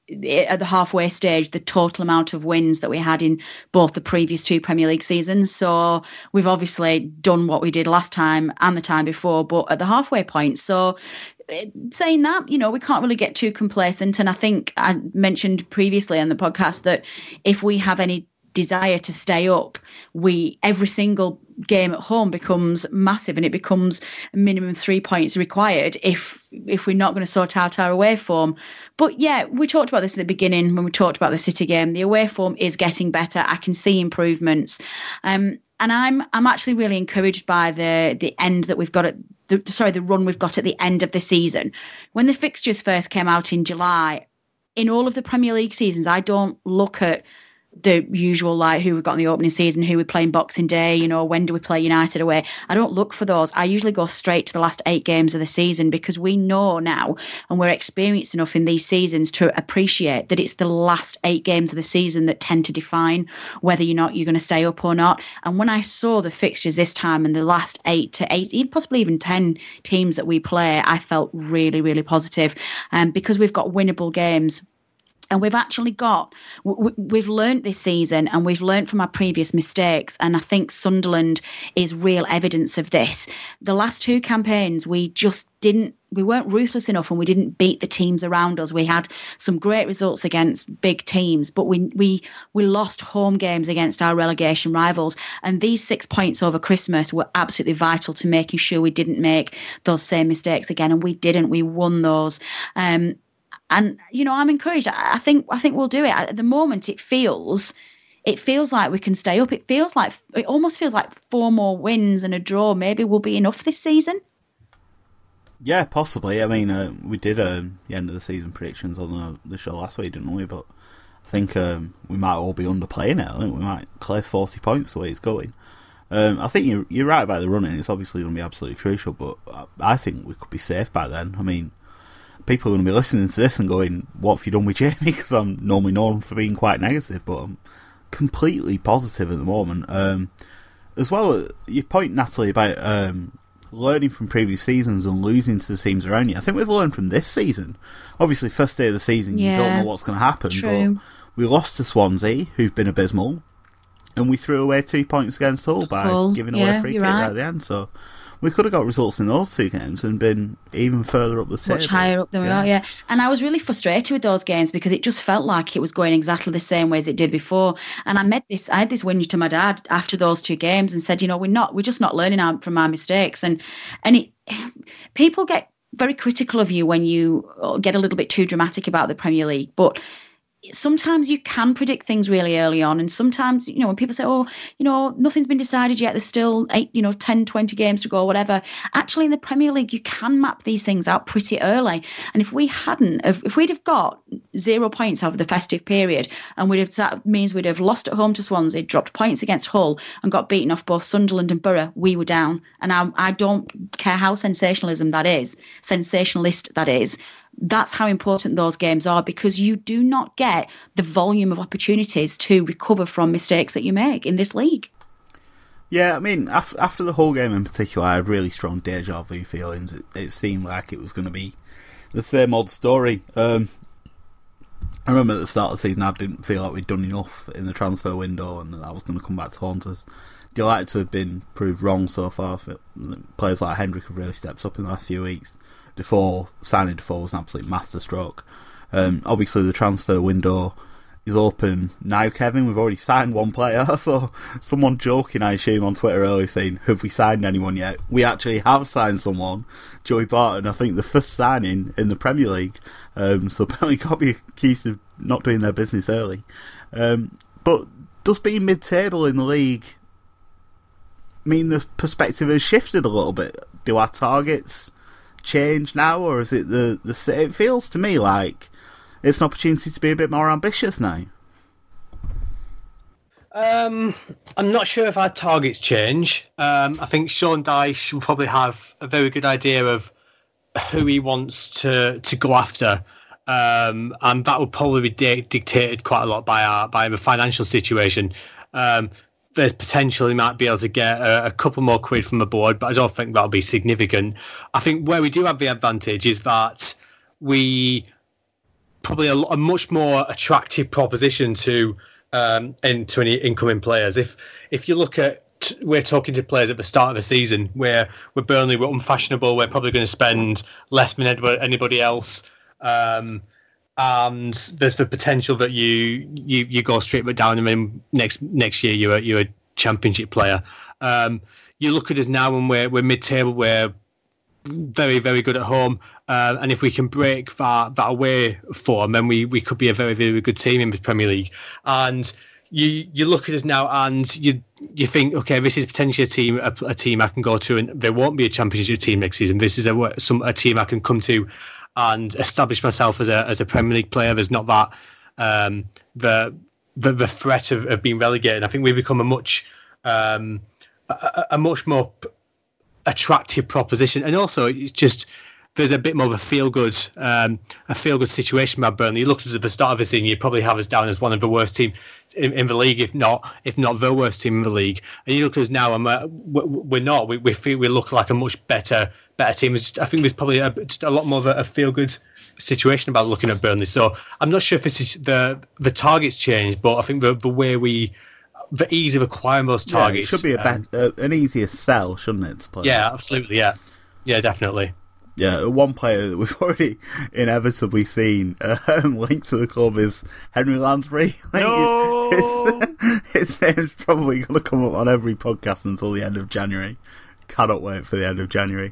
at the halfway stage, the total amount of wins that we had in both the previous two Premier League seasons. So we've obviously done what we did last time and the time before, but at the halfway point. So saying that, you know, we can't really get too complacent. And I think I mentioned previously on the podcast that if we have any desire to stay up, we every single game at home becomes massive, and it becomes a minimum three points required if if we're not going to sort out our away form. But yeah, we talked about this at the beginning when we talked about the City game. The away form is getting better. I can see improvements, um, and I'm I'm actually really encouraged by the the end that we've got at the sorry the run we've got at the end of the season. When the fixtures first came out in July, in all of the Premier League seasons, I don't look at the usual, like who we've got in the opening season, who we're playing Boxing Day, you know, when do we play United away. I don't look for those. I usually go straight to the last eight games of the season, because we know now, and we're experienced enough in these seasons to appreciate that it's the last eight games of the season that tend to define whether or not you're going to stay up or not. And when I saw the fixtures this time and the last eight to eight, possibly even ten teams that we play, I felt really, really positive, um, because we've got winnable games. And we've actually got, we've learnt this season, and we've learnt from our previous mistakes. And I think Sunderland is real evidence of this. The last two campaigns, we just didn't, we weren't ruthless enough, and we didn't beat the teams around us. We had some great results against big teams, but we we we lost home games against our relegation rivals. And these six points over Christmas were absolutely vital to making sure we didn't make those same mistakes again. And we didn't. We won those. Um, And, you know, I'm encouraged. I think I think we'll do it. At the moment, it feels it feels like we can stay up. It feels like it almost feels like four more wins and a draw maybe will be enough this season. Yeah, possibly. I mean, uh, we did um, the end of the season predictions on the, the show last week, didn't we? But I think um, we might all be underplaying it. I think we might clear forty points the way it's going. Um, I think you're, you're right about the running. It's obviously going to be absolutely crucial, but I, I think we could be safe by then. I mean, people are going to be listening to this and going, what have you done with Jamie? Because I'm normally known for being quite negative, but I'm completely positive at the moment. Um, as well, your point, Natalie, about um, learning from previous seasons and losing to the teams around you. I think we've learned from this season. Obviously, first day of the season, yeah, you don't know what's going to happen. True. But we lost to Swansea, who've been abysmal, and we threw away two points against Hull by Hull. giving away Yeah, a free you're kick right. right at the end. So we could have got results in those two games and been even further up the table. Much higher up than we Yeah. are, yeah. And I was really frustrated with those games because it just felt like it was going exactly the same way as it did before. And I met this, I had this whinge to my dad after those two games and said, you know, we're not, we're just not learning our, from our mistakes. And and it, people get very critical of you when you get a little bit too dramatic about the Premier League, but sometimes you can predict things really early on, and sometimes, you know, when people say, oh, you know, nothing's been decided yet, there's still eight, you know, ten, twenty games to go, whatever. Actually, in the Premier League, you can map these things out pretty early. And if we hadn't, if, if we'd have got zero points over the festive period, and we'd have, that means we'd have lost at home to Swansea, dropped points against Hull, and got beaten off both Sunderland and Borough, we were down. And I, I don't care how sensationalism that is, sensationalist that is. That's how important those games are, because you do not get the volume of opportunities to recover from mistakes that you make in this league. Yeah, I mean, after, after the whole game in particular, I had really strong deja vu feelings. It, it seemed like it was going to be the same old story. Um, I remember at the start of the season, I didn't feel like we'd done enough in the transfer window, and that was going to come back to haunt us. Delighted to have been proved wrong so far. Players like Hendrick have really stepped up in the last few weeks. Defoe, signing Defoe was an absolute masterstroke. Um, obviously, the transfer window is open now, Kevin. We've already signed one player. So someone joking, I assume, on Twitter earlier saying, have we signed anyone yet? We actually have signed someone, Joey Barton. I think the first signing in the Premier League. Um, so apparently can't be accused of not doing their business early. Um, but does being mid-table in the league mean the perspective has shifted a little bit? Do our targets change now, or is it the, the same? It feels to me like it's an opportunity to be a bit more ambitious now. Um, I'm not sure if our targets change. Um, I think Sean Dyche will probably have a very good idea of who he wants to, to go after. Um, and that will probably be di- dictated quite a lot by our by the financial situation. Um, there's potential he might be able to get a, a couple more quid from the board, but I don't think that'll be significant. I think where we do have the advantage is that we probably a, a much more attractive proposition to um, into any incoming players. If if you look at we're talking to players at the start of the season where we're Burnley, we're unfashionable, we're probably going to spend less than anybody else. Um, and there's the potential that you you, you go straight back down and then next next year you're a, you're a championship player. Um, you look at us now and we're we're mid-table, we're very very good at home, uh, and if we can break that that away form, then we, we could be a very very good team in the Premier League. And you you look at us now and you you think, okay, this is potentially a team a, a team I can go to, and there won't be a championship team next season. This is a some a team I can come to and establish myself as a as a Premier League player. There's not that um, the, the the threat of, of being relegated. I think we become a much um, a, a much more attractive proposition, and also it's just there's a bit more of a feel good um, a feel good situation about Burnley. You looked at us at the start of the season, you probably have us down as one of the worst team in, in the league, if not if not the worst team in the league. And you look at us now, and we're, we're not. We we feel we look like a much better. better team. Just, I think there's probably a, just a lot more of a, a feel-good situation about looking at Burnley. So I'm not sure if it's the the targets change, but I think the the way we, the ease of acquiring those targets, yeah, it should be a um, better, an easier sell, shouldn't it? To players? Yeah, absolutely. Yeah, yeah, definitely. Yeah, one player that we've already inevitably seen um, linked to the club is Henry Lansbury. No! his, his name's probably going to come up on every podcast until the end of January. Cannot wait for the end of January.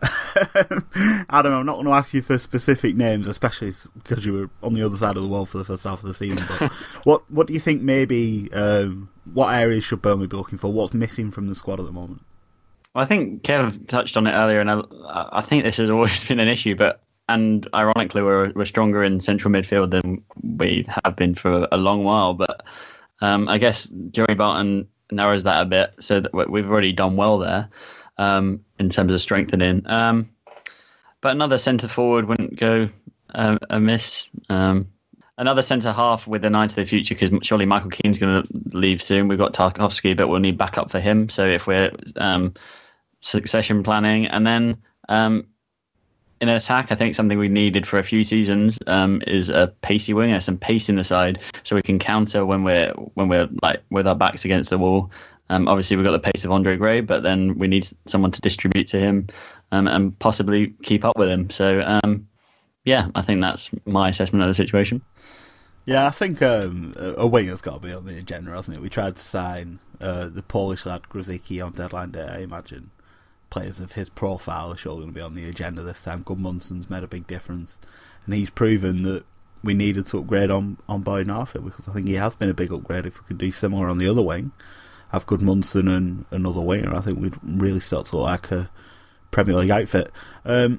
Adam, I'm not going to ask you for specific names, especially because you were on the other side of the world for the first half of the season. But what what do you think maybe, um, what areas should Burnley be looking for? What's missing from the squad at the moment? Well, I think Kev touched on it earlier, and I, I think this has always been an issue. But and ironically, we're we're stronger in central midfield than we have been for a long while. But um, I guess Joey Barton narrows that a bit, so that we've already done well there um, in terms of strengthening. Um, but another centre forward wouldn't go uh, amiss. Um, another centre half with an eye to the future, because surely Michael Keane's going to leave soon. We've got Tarkowski, but we'll need backup for him. So if we're um, succession planning, and then um, in attack, I think something we needed for a few seasons um, is a pacey winger, some pace in the side, so we can counter when we're when we're like with our backs against the wall. Um, obviously, we've got the pace of Andre Gray, but then we need someone to distribute to him um, and possibly keep up with him. So, um, yeah, I think that's my assessment of the situation. Yeah, I think um, a winger's got to be on the agenda, hasn't it? We tried to sign uh, the Polish lad Grzycki on deadline day. I imagine players of his profile are sure going to be on the agenda this time. Gudmundsson's made a big difference, and he's proven that we needed to upgrade on, on Boyd Narfield, because I think he has been a big upgrade. If we could do similar on the other wing, have Gudmundsson and another winger, I think we'd really start to look like a Premier League outfit. Um,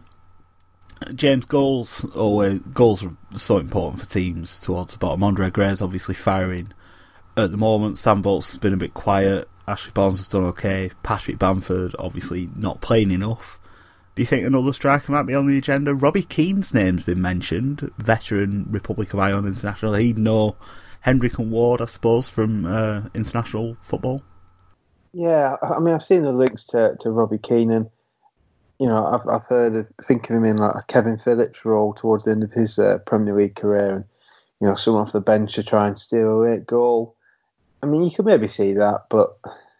James, goals always goals are so important for teams towards the bottom. Andre Gray's obviously firing at the moment. Sam Bolt's has been a bit quiet. Ashley Barnes has done okay. Patrick Bamford obviously not playing enough. Do you think another striker might be on the agenda? Robbie Keane's name's been mentioned, veteran Republic of Ireland international. He'd know Hendrick and Ward, I suppose, from uh, international football. Yeah, I mean, I've seen the links to, to Robbie Keane, and you know, I've I've heard of think of him in like a Kevin Phillips role towards the end of his uh, Premier League career, and you know, someone off the bench to try and steal a late goal. I mean, you could maybe see that, but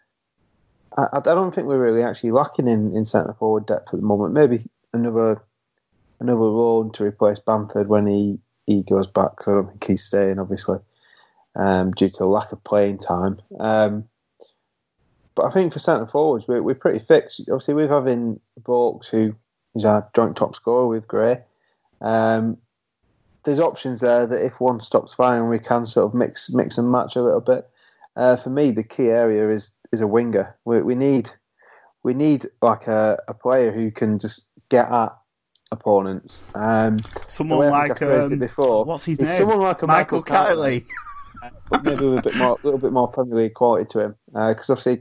I, I don't think we're really actually lacking in, in centre forward depth at the moment. Maybe another another loan to replace Bamford when he, he goes back, because I don't think he's staying, obviously. um, due to lack of playing time. Um, but I think for centre forwards, we're, we're pretty fixed. Obviously, we're having Vokes, who is our joint top scorer with Gray. Um, there's options there that if one stops firing, we can sort of mix mix and match a little bit. Uh, for me, the key area is is a winger. We, we need we need like a, a player who can just get at opponents. Um, someone like um, before, what's his name? Someone like a Michael, Michael Kiley. But maybe with a bit more, little bit more Premier League quality to him. Because uh, obviously,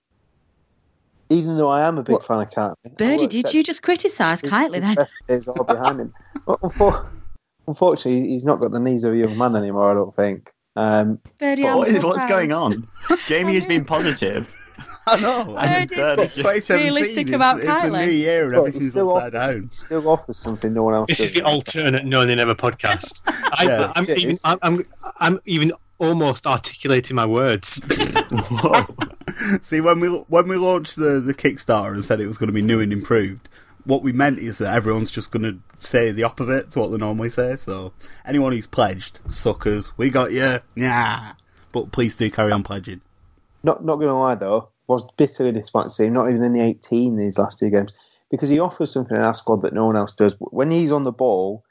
even though I am a big what? fan of Kiley, Birdie, did you just criticise Kiley then? Best days are behind him. But unfortunately, he's not got the knees of a young man anymore. I don't think. Um, Birdie, what so is, what's proud. going on? Jamie has been positive. I know. I it's realistic about it's, it's a new Kiley. year and Well, everything's still upside offers, down. Still offers something no one else. This does. is the alternate No Nay Never podcast. I, Yeah. I'm, It even, is. I'm, I'm, I'm even almost articulating my words. Whoa. See, when we when we launched the, the Kickstarter and said it was going to be new and improved, what we meant is that everyone's just going to say the opposite to what they normally say. So anyone who's pledged, suckers, we got you. Yeah. But please do carry on pledging. Not not going to lie though, was bitterly disappointed to see him not even in the eighteen these last two games, because he offers something in our squad that no one else does. When he's on the ball,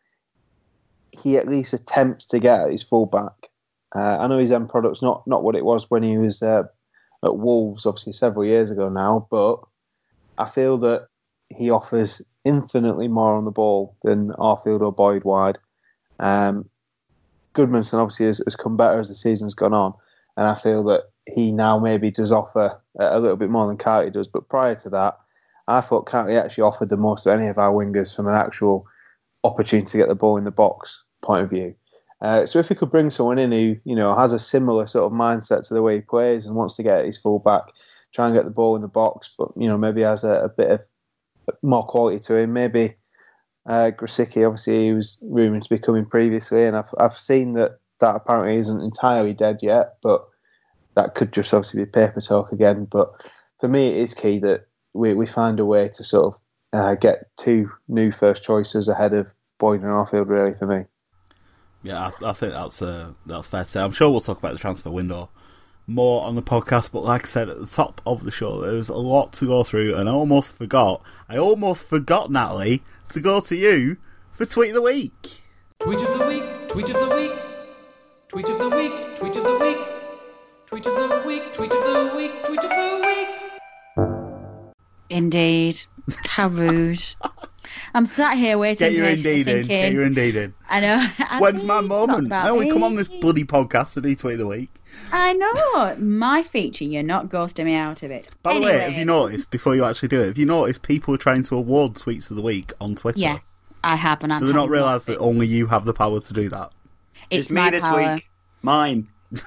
he at least attempts to get at his fullback. Uh, I know his end product's not, not what it was when he was uh, at Wolves, obviously several years ago now, but I feel that he offers infinitely more on the ball than Arfield or Boyd wide. Um, Goodmanson obviously has, has come better as the season's gone on, and I feel that he now maybe does offer a little bit more than Carty does. But prior to that, I thought Carty actually offered the most of any of our wingers from an actual opportunity to get the ball in the box point of view. Uh, so if we could bring someone in who, you know, has a similar sort of mindset to the way he plays and wants to get his full back, try and get the ball in the box, but, you know, maybe has a, a bit of more quality to him. Maybe uh, Grosicki, obviously, he was rumoured to be coming previously, and I've I've seen that that apparently isn't entirely dead yet, but that could just obviously be paper talk again. But for me, it is key that we, we find a way to sort of uh, get two new first choices ahead of Boyd and Arfield, really, for me. Yeah, I, I think that's uh, that's fair to say. I'm sure we'll talk about the transfer window more on the podcast, but like I said at the top of the show, there's a lot to go through, and I almost forgot, I almost forgot, Natalie, to go to you for Tweet of the Week. Tweet of the week, tweet of the week, tweet of the week, tweet of the week, tweet of the week, tweet of the week, tweet of the week. Indeed. How rude. I'm sat here waiting. Get your Indeed in, thinking, get your Indeed in. I know. I When's think my it's moment? not I only about come me. on this bloody podcast to do Tweet of the Week. I know. My feature, you're not ghosting me out of it. By the anyway, way, have you noticed, before you actually do it, have you noticed people are trying to award Tweets of the Week on Twitter? Yes, I have, and I'm Do they not having realise nothing. that only you have the power to do that? It's, It's me my this power. week. Mine.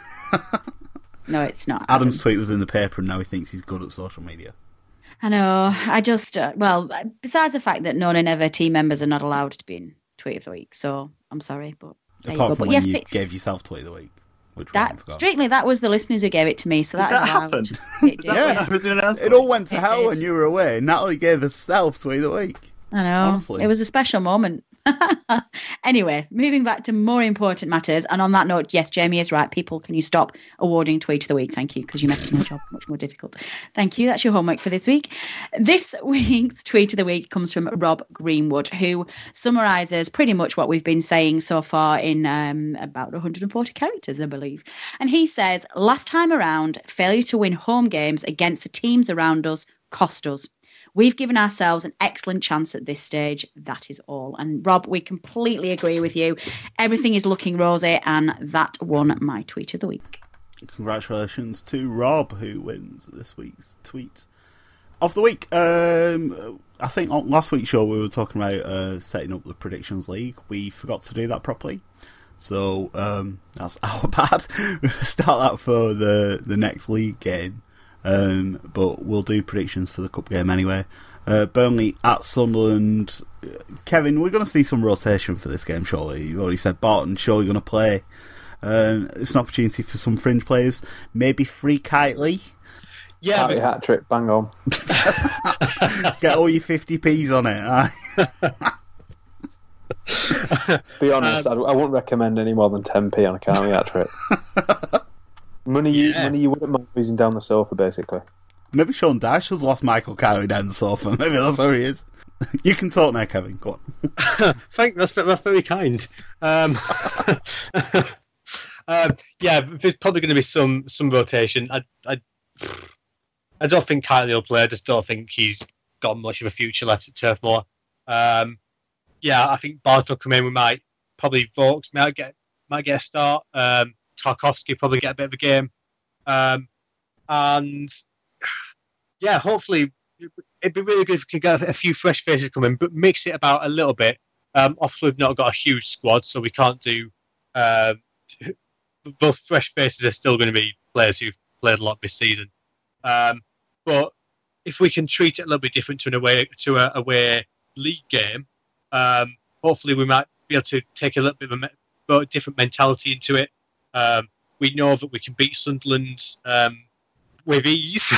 No, it's not. Adam's Adam. tweet was in the paper and now he thinks he's good at social media. I know. I just, uh, well, besides the fact that No Nay Never team members are not allowed to be in Tweet of the Week, so I'm sorry, but there Apart you go. from But when yes, you the- gave yourself Tweet of the Week. Which one I that forgot. strictly that was the listeners who gave it to me, so that, That is allowed. happened? It did. Yeah. yeah. I was in an It all went to It hell did. when you were away. Natalie gave herself Tweet of the Week. I know. Honestly. It was a special moment. Anyway, moving back to more important matters. And on that note, yes, Jamie is right. People, can you stop awarding Tweet of the Week? Thank you, because you make my job much more difficult. Thank you. That's your homework for this week. This week's Tweet of the Week comes from Rob Greenwood, who summarises pretty much what we've been saying so far in um, about one hundred forty characters, I believe. And he says, last time around, failure to win home games against the teams around us cost us. We've given ourselves an excellent chance at this stage. That is all. And Rob, we completely agree with you. Everything is looking rosy, and that won my Tweet of the Week. Congratulations to Rob, who wins this week's Tweet of the Week. Um, I think on last week's show we were talking about uh, setting up the Predictions League. We forgot to do that properly. So um, that's our bad. We'll start that for the, the next league game. Um, but we'll do predictions for the cup game anyway. Uh, Burnley at Sunderland. Kevin, we're going to see some rotation for this game, surely. You've already said Barton, surely going to play. Um, it's an opportunity for some fringe players. Maybe free Kitely. Yeah, Carty but, hat trick, bang on. Get all your fifty p's on it. Aye. To be honest, um, I, I wouldn't recommend any more than ten p on a Carney hat trick. money, you, Yeah. money you wouldn't mind losing down the sofa, basically. Maybe Sean Dyche has lost Michael Carey down the sofa. Maybe that's where he is. You can talk now, Kevin. Go on. Thank that's, that's very kind. Um, uh, yeah, there's probably going to be some some rotation. I I, I don't think Kylie will play. I just don't think he's got much of a future left at Turf Moor. Um, yeah, I think Barnes will come in. We might probably Vokes might get might get a start. Um, Tarkovsky probably get a bit of a game, um, and yeah, hopefully it'd be really good if we could get a few fresh faces coming, but mix it about a little bit. Um, obviously, we've not got a huge squad, so we can't do. Um, those fresh faces are still going to be players who've played a lot this season, um, but if we can treat it a little bit different to an away to a away league game, um, hopefully we might be able to take a little bit of a me- different mentality into it. Um, we know that we can beat Sunderland um, with ease,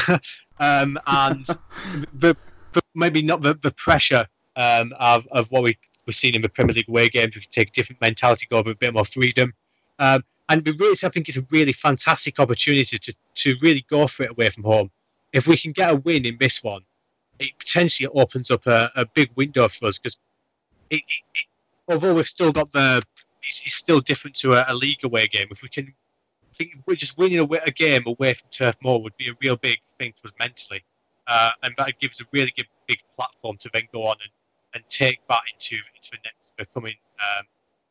um, and the, the, maybe not the, the pressure um, of, of what we, we've seen in the Premier League away games. We can take a different mentality, go with a bit more freedom. Um, and we really, I think it's a really fantastic opportunity to, to really go for it away from home. If we can get a win in this one, it potentially opens up a, a big window for us, because it, it, it, although we've still got the, it's, it's still different to a, a league away game. If we can, I think we're just winning a, a game away from Turf Moor would be a real big thing for us mentally, uh, and that gives a really good big platform to then go on and, and take that into into the next becoming um,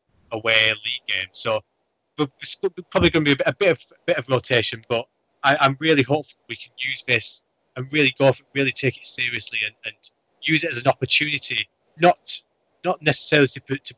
away league game. So there's probably going to be a bit, a bit of a bit of rotation, but I, I'm really hopeful we can use this and really go for it, really take it seriously, and, and use it as an opportunity, not not necessarily to put, to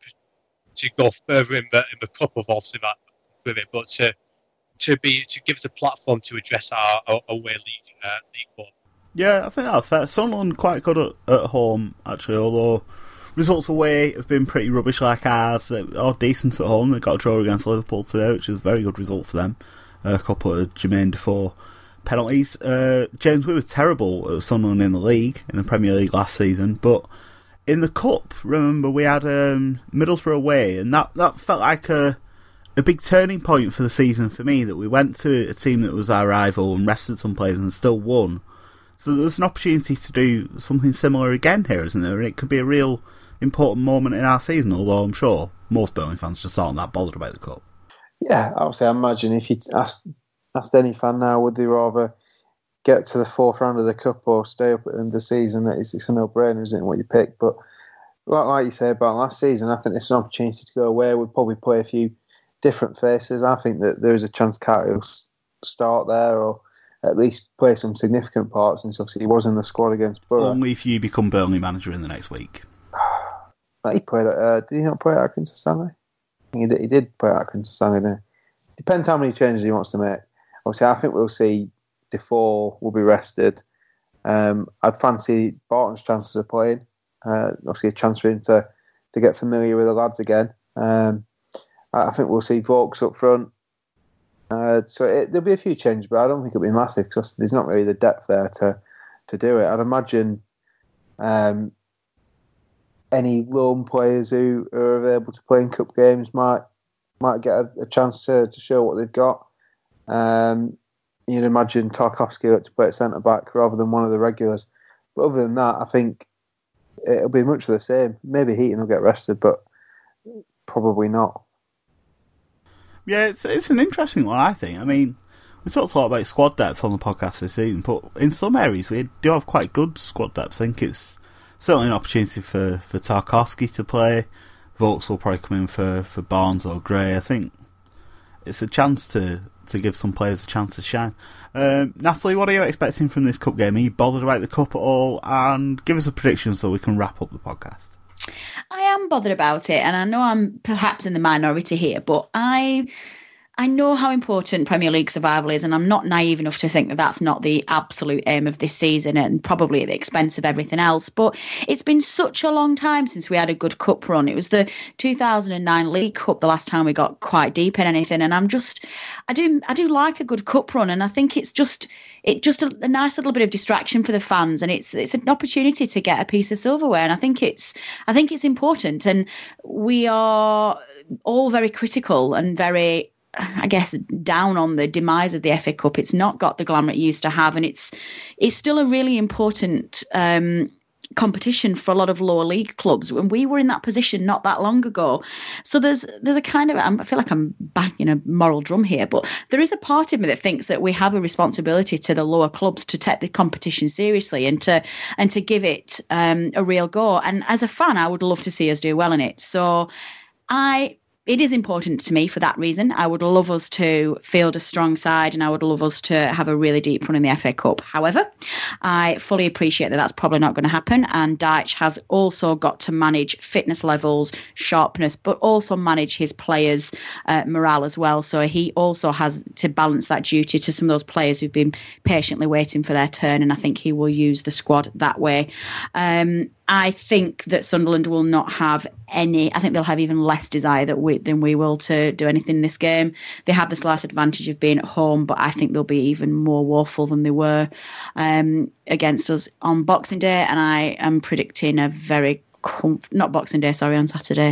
to go further in the in the cup of obviously that with it, but to to be to give us a platform to address our, our away league uh, league form. Yeah, I think that's fair. Sunderland quite good at, at home, actually, although results away have been pretty rubbish like ours. They are decent at home. They got a draw against Liverpool today, which is a very good result for them. A couple of Jermaine Defoe penalties. Uh, James, we were terrible at Sunderland in the league, in the Premier League last season, but in the Cup, remember, we had um, Middlesbrough away, and that, that felt like a a big turning point for the season for me, that we went to a team that was our rival and rested some players and still won. So there's an opportunity to do something similar again here, isn't there? And it could be a real important moment in our season, although I'm sure most Burnley fans just aren't that bothered about the Cup. Yeah, obviously, I imagine if you asked, asked any fan now, would they rather get to the fourth round of the Cup or stay up at the end of the season? It's, it's a no-brainer, isn't it, what you pick? But like, like you say about last season, I think it's an opportunity to go away. We'd probably play a few different faces. I think that there is a chance Carter will start there, or at least play some significant parts, since obviously he was in the squad against Borough. Only if you become Burnley manager in the next week. Like he played at, uh, did he not play at Accrington Stanley? I think he did, he did play at Accrington Stanley, didn't he? Depends how many changes he wants to make. Obviously, I think we'll see Defoe will be rested. Um, I'd fancy Barton's chances of playing. Uh, obviously, a chance for him to, to get familiar with the lads again. Um, I think we'll see Vokes up front. Uh, so it, there'll be a few changes, but I don't think it'll be massive, because there's not really the depth there to, to do it. I'd imagine um, any loan players who are able to play in cup games might might get a, a chance to, to show what they've got. Um, you'd imagine Tarkovsky had to play at centre back rather than one of the regulars. But other than that, I think it'll be much of the same. Maybe Heaton will get rested, but probably not. Yeah, it's it's an interesting one, I think. I mean, we talked a lot about squad depth on the podcast this season, but in some areas we do have quite good squad depth. I think it's certainly an opportunity for, for Tarkovsky to play. Vokes will probably come in for, for Barnes or Gray. I think it's a chance to, to give some players a chance to shine. Um, Natalie, what are you expecting from this cup game? Are you bothered about the cup at all? And give us a prediction so we can wrap up the podcast. I am bothered about it, and I know I'm perhaps in the minority here, but I I know how important Premier League survival is, and I'm not naive enough to think that that's not the absolute aim of this season and probably at the expense of everything else. But it's been such a long time since we had a good cup run. It was the two thousand nine League Cup the last time we got quite deep in anything, and I'm just, I do, I do like a good cup run, and I think it's just, it just a, a nice little bit of distraction for the fans, and it's it's an opportunity to get a piece of silverware, and I think it's, I think it's important, and we are all very critical and very, I guess, down on the demise of the F A Cup. It's not got the glamour it used to have, and it's it's still a really important um, competition for a lot of lower league clubs. And we were in that position not that long ago. So there's there's a kind of, I feel like I'm banging a moral drum here, but there is a part of me that thinks that we have a responsibility to the lower clubs to take the competition seriously and to and to give it um, a real go. And as a fan, I would love to see us do well in it. So I. It is important to me for that reason. I would love us to field a strong side, and I would love us to have a really deep run in the F A Cup. However, I fully appreciate that that's probably not going to happen. And Dyche has also got to manage fitness levels, sharpness, but also manage his players' uh, morale as well. So he also has to balance that duty to some of those players who've been patiently waiting for their turn. And I think he will use the squad that way. Um, I think that Sunderland will not have any, I think they'll have even less desire that we, than we will to do anything in this game. They have the slight advantage of being at home, but I think they'll be even more woeful than they were um, against us on Boxing Day. And I am predicting a very, comf- not Boxing Day, sorry, on Saturday.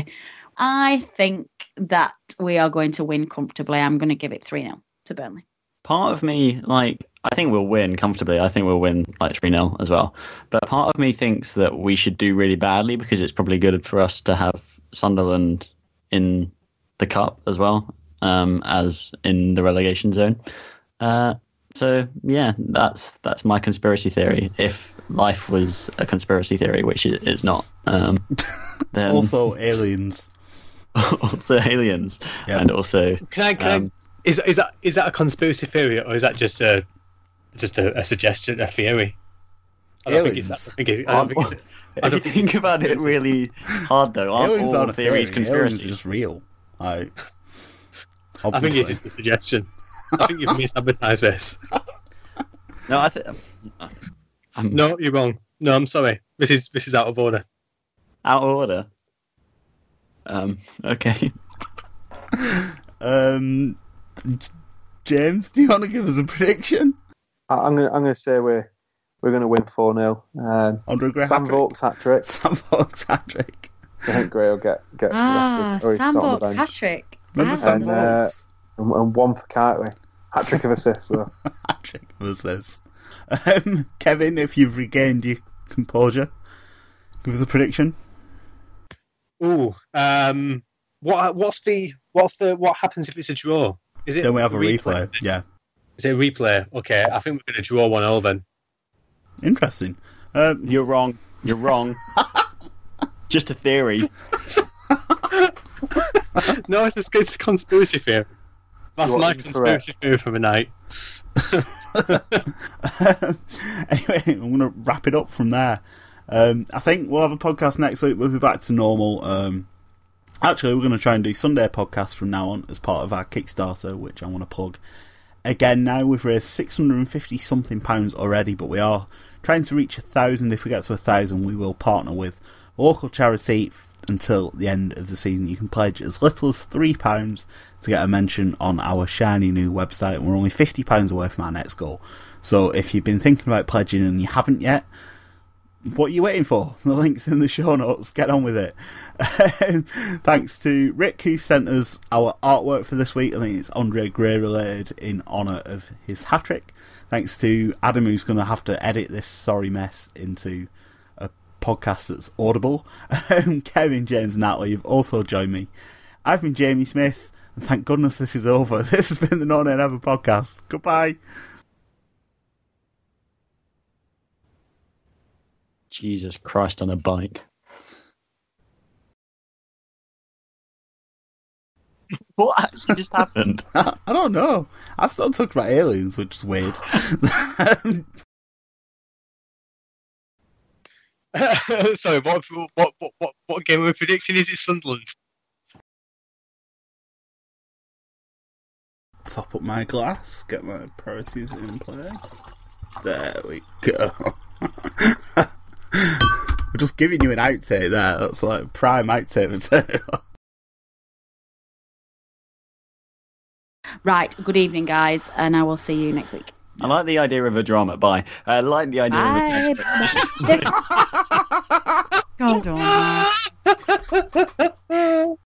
I think that we are going to win comfortably. I'm going to give it three nil to Burnley. Part of me, like, I think we'll win comfortably. I think we'll win like three nil as well. But part of me thinks that we should do really badly because it's probably good for us to have Sunderland in the cup as well um, as in the relegation zone. Uh, so, yeah, that's that's my conspiracy theory. If life was a conspiracy theory, which it is not. Um, then Also aliens. also aliens. Yep. And also... Can I... Can um, I is, is, that, is that a conspiracy theory, or is that just a... Just a, a suggestion, a theory. I don't think it's that. I think it's, I don't think it's, I if you don't think about it really hard, though, aren't Aliens all aren't a theories theory. conspiracies? Aliens is real. I, I think it's just a suggestion. I think you've misadvertised this. No, I think. I'm No, you're wrong. No, I'm sorry. This is this is out of order. out of order. Um. Okay. um, James, do you want to give us a prediction? I, I'm going. I'm going to say we're we're going to win four nil. Um, Andre Gray Sam hat-trick? Vokes hat trick. Sam Vokes hat trick. I think Gray will get get Ah, rested. Or he's Sam not on the Vokes bench. hat trick. Remember Ah. Sam And, uh, Vokes? And, and one for Cartwright. Hat trick of assists though. Hat trick of assists. Um, Kevin, if you've regained your composure, give us a prediction. Ooh. Um. What? What's the? What's the? What happens if it's a draw? Is it? Then we have a replay. replay? Yeah, Is it a replay? Okay. I think we're going to draw one all then. interesting. Um, You're wrong. You're wrong. Just a theory. No, it's a, it's a conspiracy theory. That's You are my incorrect. conspiracy theory for the night. anyway, I'm going to wrap it up from there. Um, I think we'll have a podcast next week. We'll be back to normal. Um, actually, we're going to try and do Sunday podcasts from now on as part of our Kickstarter, which I want to plug. Again, now we've raised six hundred fifty something pounds already, but we are trying to reach a thousand. If we get to a thousand, we will partner with a local charity f- until the end of the season. You can pledge as little as three pounds to get a mention on our shiny new website, and we're only fifty pounds away from our next goal. So if you've been thinking about pledging and you haven't yet, what are you waiting for? The link's in the show notes. Get on with it. Thanks to Rick, who sent us our artwork for this week. I think it's Andre Gray related in honour of his hat-trick. Thanks to Adam, who's going to have to edit this sorry mess into a podcast that's audible. Kevin, James and Natalie, you've also joined me. I've been Jamie Smith, and thank goodness this is over. This has been the No Name Ever podcast. Goodbye. Jesus Christ on a bike. What actually just happened? I don't know. I still talk about aliens, which is weird. Sorry, what, what what what what game are we predicting? Is it Sunderland? top up my glass, get my priorities in place. There we go. We're just giving you an outtake there. That's like prime outtake material. Right, good evening, guys, and I will see you next week. I like the idea of a drama. Bye. I like the idea Bye. of a... Hold on.